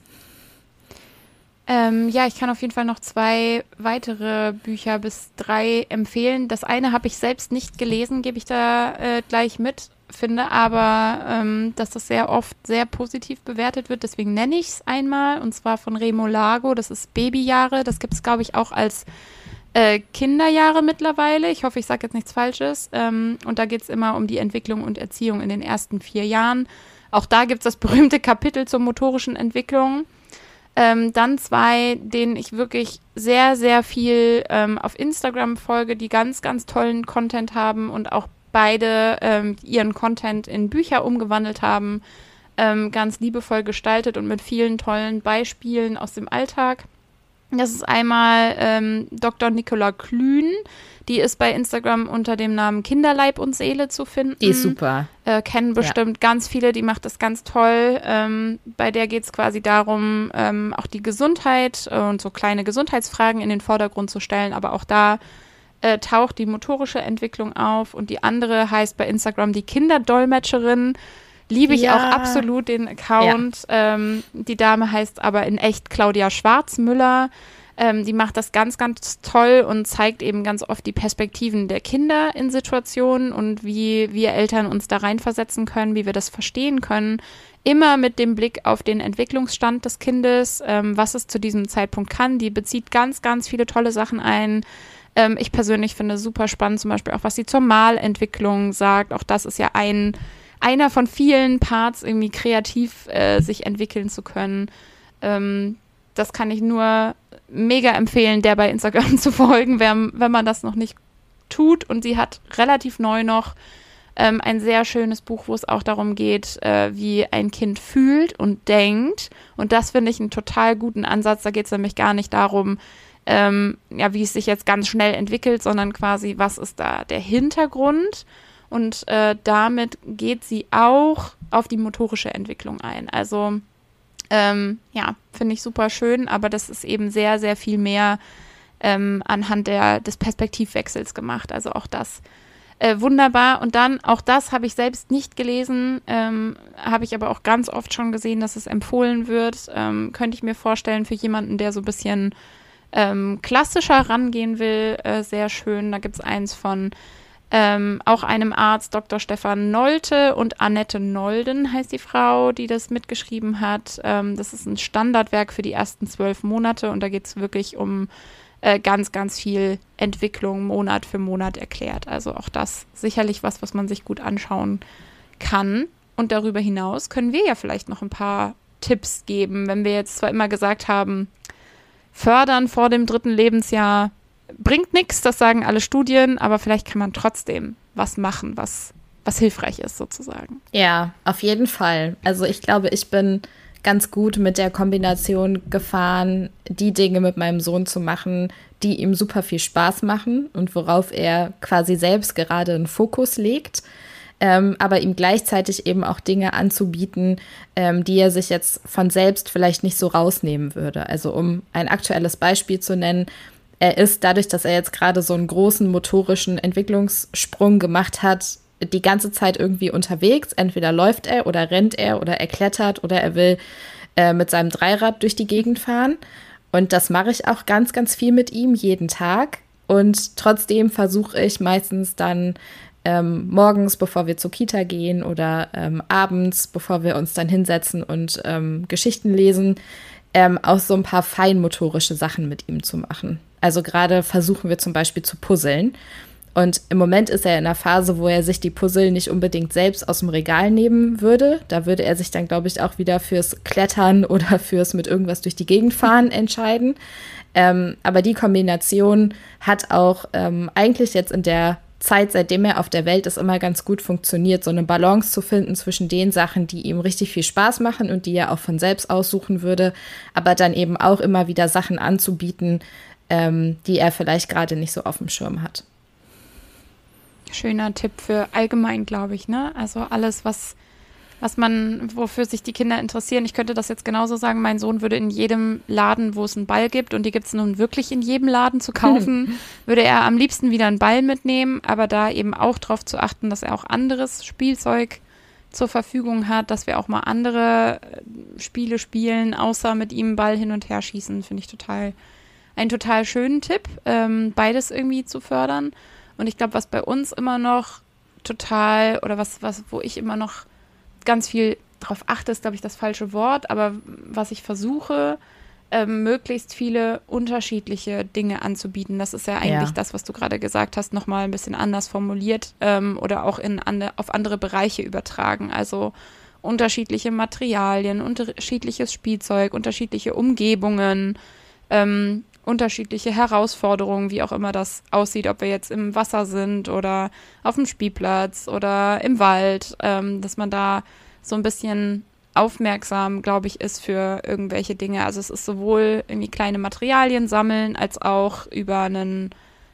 Ähm, ja, ich kann auf jeden Fall noch zwei weitere Bücher bis drei empfehlen. Das eine habe ich selbst nicht gelesen, gebe ich da äh, gleich mit, finde aber, ähm, dass das sehr oft sehr positiv bewertet wird. Deswegen nenne ich es einmal, und zwar von Remo Lago. Das ist Babyjahre. Das gibt es, glaube ich, auch als äh, Kinderjahre mittlerweile. Ich hoffe, ich sage jetzt nichts Falsches. Ähm, und da geht es immer um die Entwicklung und Erziehung in den ersten vier Jahren. Auch da gibt es das berühmte Kapitel zur motorischen Entwicklung. Ähm, dann zwei, denen ich wirklich sehr, sehr viel ähm, auf Instagram folge, die ganz, ganz tollen Content haben und auch beide ähm, ihren Content in Bücher umgewandelt haben, ähm, ganz liebevoll gestaltet und mit vielen tollen Beispielen aus dem Alltag. Das ist einmal ähm, Doktor Nicola Klün, die ist bei Instagram unter dem Namen Kinderleib und Seele zu finden. Die ist super. Äh, kennen bestimmt ja. ganz viele, die macht das ganz toll. Ähm, bei der geht es quasi darum, ähm, auch die Gesundheit und so kleine Gesundheitsfragen in den Vordergrund zu stellen, aber auch da äh, taucht die motorische Entwicklung auf und die andere heißt bei Instagram die Kinderdolmetscherin. Liebe ich ja. auch absolut den Account. Ja. Ähm, die Dame heißt aber in echt Claudia Schwarzmüller. Ähm, die macht das ganz, ganz toll und zeigt eben ganz oft die Perspektiven der Kinder in Situationen und wie wir Eltern uns da reinversetzen können, wie wir das verstehen können. Immer mit dem Blick auf den Entwicklungsstand des Kindes, ähm, was es zu diesem Zeitpunkt kann. Die bezieht ganz, ganz viele tolle Sachen ein. Ähm, ich persönlich finde es super spannend, zum Beispiel auch, was sie zur Malentwicklung sagt. Auch das ist ja ein einer von vielen Parts, irgendwie kreativ äh, sich entwickeln zu können. Ähm, das kann ich nur mega empfehlen, der bei Instagram zu folgen, wenn, wenn man das noch nicht tut. Und sie hat relativ neu noch ähm, ein sehr schönes Buch, wo es auch darum geht, äh, wie ein Kind fühlt und denkt. Und das finde ich einen total guten Ansatz. Da geht es nämlich gar nicht darum, ähm, ja, wie es sich jetzt ganz schnell entwickelt, sondern quasi, was ist da der Hintergrund? Und äh, damit geht sie auch auf die motorische Entwicklung ein. Also ähm, ja, finde ich super schön, aber das ist eben sehr, sehr viel mehr ähm, anhand der, des Perspektivwechsels gemacht. Also auch das Äh, wunderbar. Und dann, auch das habe ich selbst nicht gelesen, ähm, habe ich aber auch ganz oft schon gesehen, dass es empfohlen wird. Ähm, könnte ich mir vorstellen, für jemanden, der so ein bisschen ähm, klassischer rangehen will, äh, sehr schön. Da gibt es eins von ähm, auch einem Arzt, Doktor Stefan Nolte, und Annette Nolden heißt die Frau, die das mitgeschrieben hat. Ähm, das ist ein Standardwerk für die ersten zwölf Monate und da geht es wirklich um Äh, ganz, ganz viel Entwicklung Monat für Monat erklärt. Also auch das sicherlich was, was man sich gut anschauen kann. Und darüber hinaus können wir ja vielleicht noch ein paar Tipps geben, wenn wir jetzt zwar immer gesagt haben, fördern vor dem dritten Lebensjahr bringt nichts, das sagen alle Studien, aber vielleicht kann man trotzdem was machen, was, was hilfreich ist sozusagen. Ja, auf jeden Fall. Also ich glaube, ich bin ganz gut mit der Kombination gefahren, die Dinge mit meinem Sohn zu machen, die ihm super viel Spaß machen und worauf er quasi selbst gerade einen Fokus legt, ähm, aber ihm gleichzeitig eben auch Dinge anzubieten, ähm, die er sich jetzt von selbst vielleicht nicht so rausnehmen würde. Also um ein aktuelles Beispiel zu nennen, er ist dadurch, dass er jetzt gerade so einen großen motorischen Entwicklungssprung gemacht hat, die ganze Zeit irgendwie unterwegs. Entweder läuft er oder rennt er oder er klettert oder er will äh, mit seinem Dreirad durch die Gegend fahren. Und das mache ich auch ganz, ganz viel mit ihm, jeden Tag. Und trotzdem versuche ich meistens dann ähm, morgens, bevor wir zur Kita gehen oder ähm, abends, bevor wir uns dann hinsetzen und ähm, Geschichten lesen, ähm, auch so ein paar feinmotorische Sachen mit ihm zu machen. Also gerade versuchen wir zum Beispiel zu puzzeln. Und im Moment ist er in einer Phase, wo er sich die Puzzle nicht unbedingt selbst aus dem Regal nehmen würde. Da würde er sich dann, glaube ich, auch wieder fürs Klettern oder fürs mit irgendwas durch die Gegend fahren entscheiden. Ähm, aber die Kombination hat auch ähm, eigentlich jetzt in der Zeit, seitdem er auf der Welt ist, immer ganz gut funktioniert, so eine Balance zu finden zwischen den Sachen, die ihm richtig viel Spaß machen und die er auch von selbst aussuchen würde, aber dann eben auch immer wieder Sachen anzubieten, ähm, die er vielleicht gerade nicht so auf dem Schirm hat. Schöner Tipp für allgemein, glaube ich, ne? Also alles, was, was man, wofür sich die Kinder interessieren. Ich könnte das jetzt genauso sagen, mein Sohn würde in jedem Laden, wo es einen Ball gibt, und die gibt es nun wirklich in jedem Laden zu kaufen, würde er am liebsten wieder einen Ball mitnehmen, aber da eben auch darauf zu achten, dass er auch anderes Spielzeug zur Verfügung hat, dass wir auch mal andere Spiele spielen, außer mit ihm Ball hin und her schießen, finde ich total, einen total schönen Tipp, ähm, beides irgendwie zu fördern. Und ich glaube, was bei uns immer noch total, oder was, was, wo ich immer noch ganz viel drauf achte, ist, glaube ich, das falsche Wort, aber was ich versuche, ähm, möglichst viele unterschiedliche Dinge anzubieten. Das ist ja eigentlich Ja. das, was du gerade gesagt hast, nochmal ein bisschen anders formuliert ähm, oder auch in ande, auf andere Bereiche übertragen. Also unterschiedliche Materialien, unterschiedliches Spielzeug, unterschiedliche Umgebungen, ähm, unterschiedliche Herausforderungen, wie auch immer das aussieht, ob wir jetzt im Wasser sind oder auf dem Spielplatz oder im Wald, ähm, dass man da so ein bisschen aufmerksam, glaube ich, ist für irgendwelche Dinge. Also es ist sowohl irgendwie kleine Materialien sammeln, als auch über einen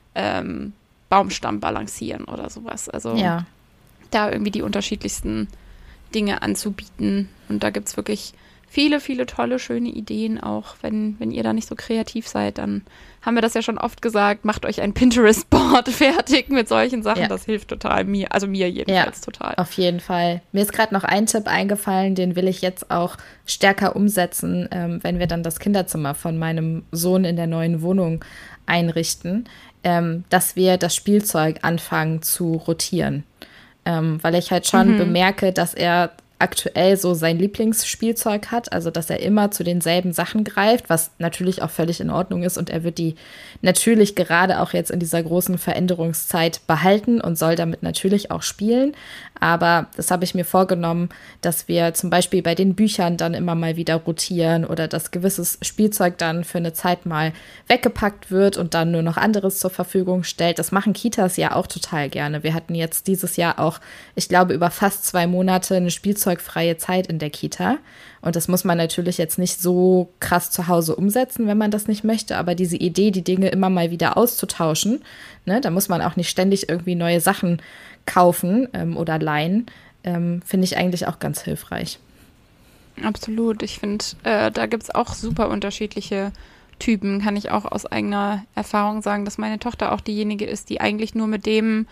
ähm, Baumstamm balancieren oder sowas. Also Ja. da irgendwie die unterschiedlichsten Dinge anzubieten. Und da gibt es wirklich viele, viele tolle, schöne Ideen auch. Wenn, wenn ihr da nicht so kreativ seid, dann haben wir das ja schon oft gesagt, macht euch ein Pinterest-Board fertig mit solchen Sachen. Ja. Das hilft total mir, also mir jedenfalls Ja, total. auf jeden Fall. Mir ist gerade noch ein Tipp eingefallen, den will ich jetzt auch stärker umsetzen, ähm, wenn wir dann das Kinderzimmer von meinem Sohn in der neuen Wohnung einrichten, ähm, dass wir das Spielzeug anfangen zu rotieren. Ähm, weil ich halt schon Mhm. bemerke, dass er aktuell so sein Lieblingsspielzeug hat, also dass er immer zu denselben Sachen greift, was natürlich auch völlig in Ordnung ist, und er wird die natürlich gerade auch jetzt in dieser großen Veränderungszeit behalten und soll damit natürlich auch spielen, aber das habe ich mir vorgenommen, dass wir zum Beispiel bei den Büchern dann immer mal wieder rotieren oder dass gewisses Spielzeug dann für eine Zeit mal weggepackt wird und dann nur noch anderes zur Verfügung stellt. Das machen Kitas ja auch total gerne. Wir hatten jetzt dieses Jahr auch, ich glaube, über fast zwei Monate eine spielzeugfreie Zeit in der Kita. Und das muss man natürlich jetzt nicht so krass zu Hause umsetzen, wenn man das nicht möchte. Aber diese Idee, die Dinge immer mal wieder auszutauschen, ne, da muss man auch nicht ständig irgendwie neue Sachen kaufen ähm, oder leihen, ähm, finde ich eigentlich auch ganz hilfreich. Absolut. Ich finde, äh, da gibt es auch super unterschiedliche Typen. Kann ich auch aus eigener Erfahrung sagen, dass meine Tochter auch diejenige ist, die eigentlich nur mit dem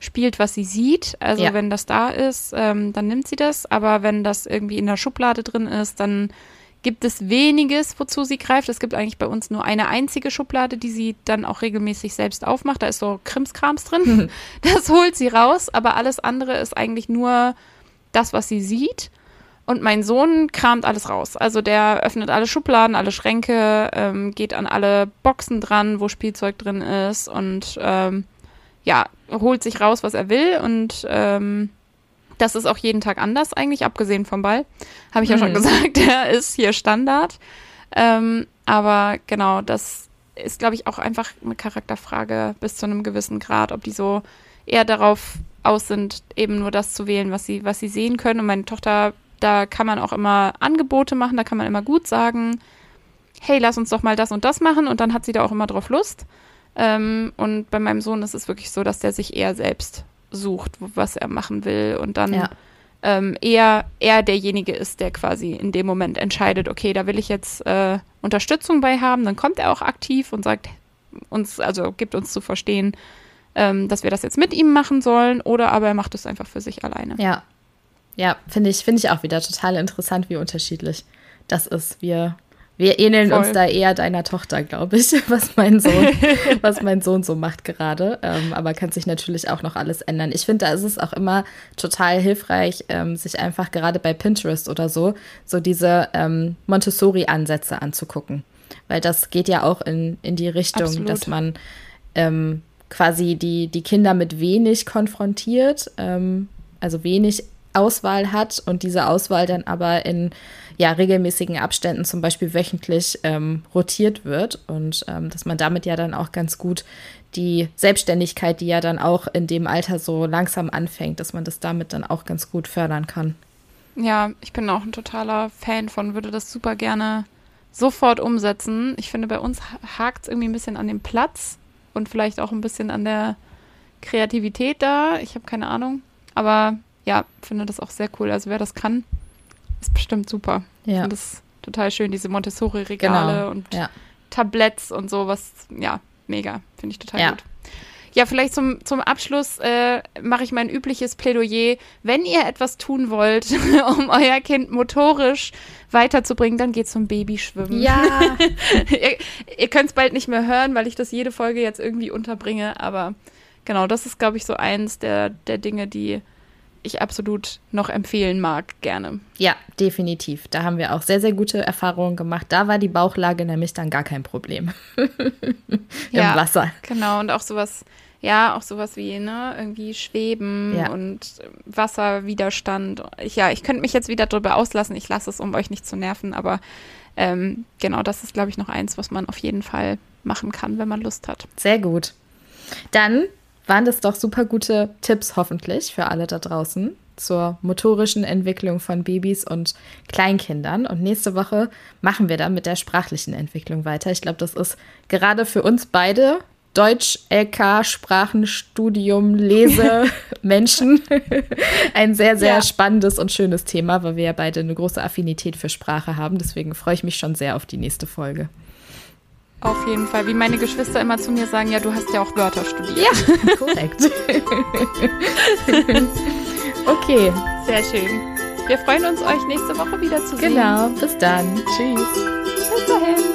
spielt, was sie sieht. Also Ja. wenn das da ist, ähm, dann nimmt sie das. Aber wenn das irgendwie in der Schublade drin ist, dann gibt es weniges, wozu sie greift. Es gibt eigentlich bei uns nur eine einzige Schublade, die sie dann auch regelmäßig selbst aufmacht. Da ist so Krimskrams drin. Das holt sie raus. Aber alles andere ist eigentlich nur das, was sie sieht. Und mein Sohn kramt alles raus. Also der öffnet alle Schubladen, alle Schränke, ähm, geht an alle Boxen dran, wo Spielzeug drin ist und ähm, ja, holt sich raus, was er will. Und ähm, das ist auch jeden Tag anders eigentlich, abgesehen vom Ball. Habe ich ja Mhm. schon gesagt, der ist hier Standard. Ähm, aber genau, das ist, glaube ich, auch einfach eine Charakterfrage bis zu einem gewissen Grad, ob die so eher darauf aus sind, eben nur das zu wählen, was sie, was sie sehen können. Und meine Tochter, da kann man auch immer Angebote machen, da kann man immer gut sagen, hey, lass uns doch mal das und das machen und dann hat sie da auch immer drauf Lust. Ähm, und bei meinem Sohn ist es wirklich so, dass der sich eher selbst sucht, was er machen will und dann Ja. ähm, eher, eher derjenige ist, der quasi in dem Moment entscheidet, okay, da will ich jetzt äh, Unterstützung bei haben, dann kommt er auch aktiv und sagt uns, also gibt uns zu verstehen, ähm, dass wir das jetzt mit ihm machen sollen oder aber er macht es einfach für sich alleine. Ja. Ja, finde ich, finde ich auch wieder total interessant, wie unterschiedlich das ist. Wir, wir ähneln Voll. uns da eher deiner Tochter, glaube ich, was mein Sohn, was mein Sohn so macht gerade. Ähm, aber kann sich natürlich auch noch alles ändern. Ich finde, da ist es auch immer total hilfreich, ähm, sich einfach gerade bei Pinterest oder so, so diese ähm, Montessori-Ansätze anzugucken. Weil das geht ja auch in, in die Richtung, Absolut. dass man ähm, quasi die, die Kinder mit wenig konfrontiert, ähm, also wenig Auswahl hat und diese Auswahl dann aber in ja, regelmäßigen Abständen, zum Beispiel wöchentlich, ähm, rotiert wird und ähm, dass man damit ja dann auch ganz gut die Selbstständigkeit, die ja dann auch in dem Alter so langsam anfängt, dass man das damit dann auch ganz gut fördern kann. Ja, ich bin auch ein totaler Fan von, würde das super gerne sofort umsetzen. Ich finde, bei uns hakt es irgendwie ein bisschen an dem Platz und vielleicht auch ein bisschen an der Kreativität da. Ich habe keine Ahnung, aber ja, finde das auch sehr cool. Also wer das kann, ist bestimmt super. Ich Ja, finde das total schön, diese Montessori-Regale genau. und Ja. Tabletts und sowas. Ja, mega. Finde ich total Ja. gut. Ja, vielleicht zum, zum Abschluss äh, mache ich mein übliches Plädoyer. Wenn ihr etwas tun wollt, um euer Kind motorisch weiterzubringen, dann geht zum Babyschwimmen. Ja, ihr ihr könnt es bald nicht mehr hören, weil ich das jede Folge jetzt irgendwie unterbringe. Aber genau, das ist, glaube ich, so eins der, der Dinge, die ich absolut noch empfehlen mag, gerne. ja, definitiv. Da haben wir auch sehr, sehr gute Erfahrungen gemacht. Da war die Bauchlage nämlich dann gar kein Problem. Im Ja. Wasser. Genau, und auch sowas, ja, auch sowas wie, ne, irgendwie Schweben Ja. und Wasserwiderstand. Ich, ja, ich könnte mich jetzt wieder drüber auslassen. Ich lasse es, um euch nicht zu nerven, aber ähm, genau, das ist, glaube ich, noch eins, was man auf jeden Fall machen kann, wenn man Lust hat. Sehr gut. Dann waren das doch super gute Tipps hoffentlich für alle da draußen zur motorischen Entwicklung von Babys und Kleinkindern. Und nächste Woche machen wir dann mit der sprachlichen Entwicklung weiter. Ich glaube, das ist gerade für uns beide Deutsch, L K, Sprachenstudium, Lese, Menschen ein sehr, sehr Ja. spannendes und schönes Thema, weil wir ja beide eine große Affinität für Sprache haben. Deswegen freue ich mich schon sehr auf die nächste Folge. Auf jeden Fall. Wie meine Geschwister immer zu mir sagen, ja, du hast ja auch Wörter studiert. Ja, korrekt. Okay, Sehr schön. Wir freuen uns, euch nächste Woche wieder zu sehen. genau. Bis dann. Tschüss. Bis dahin.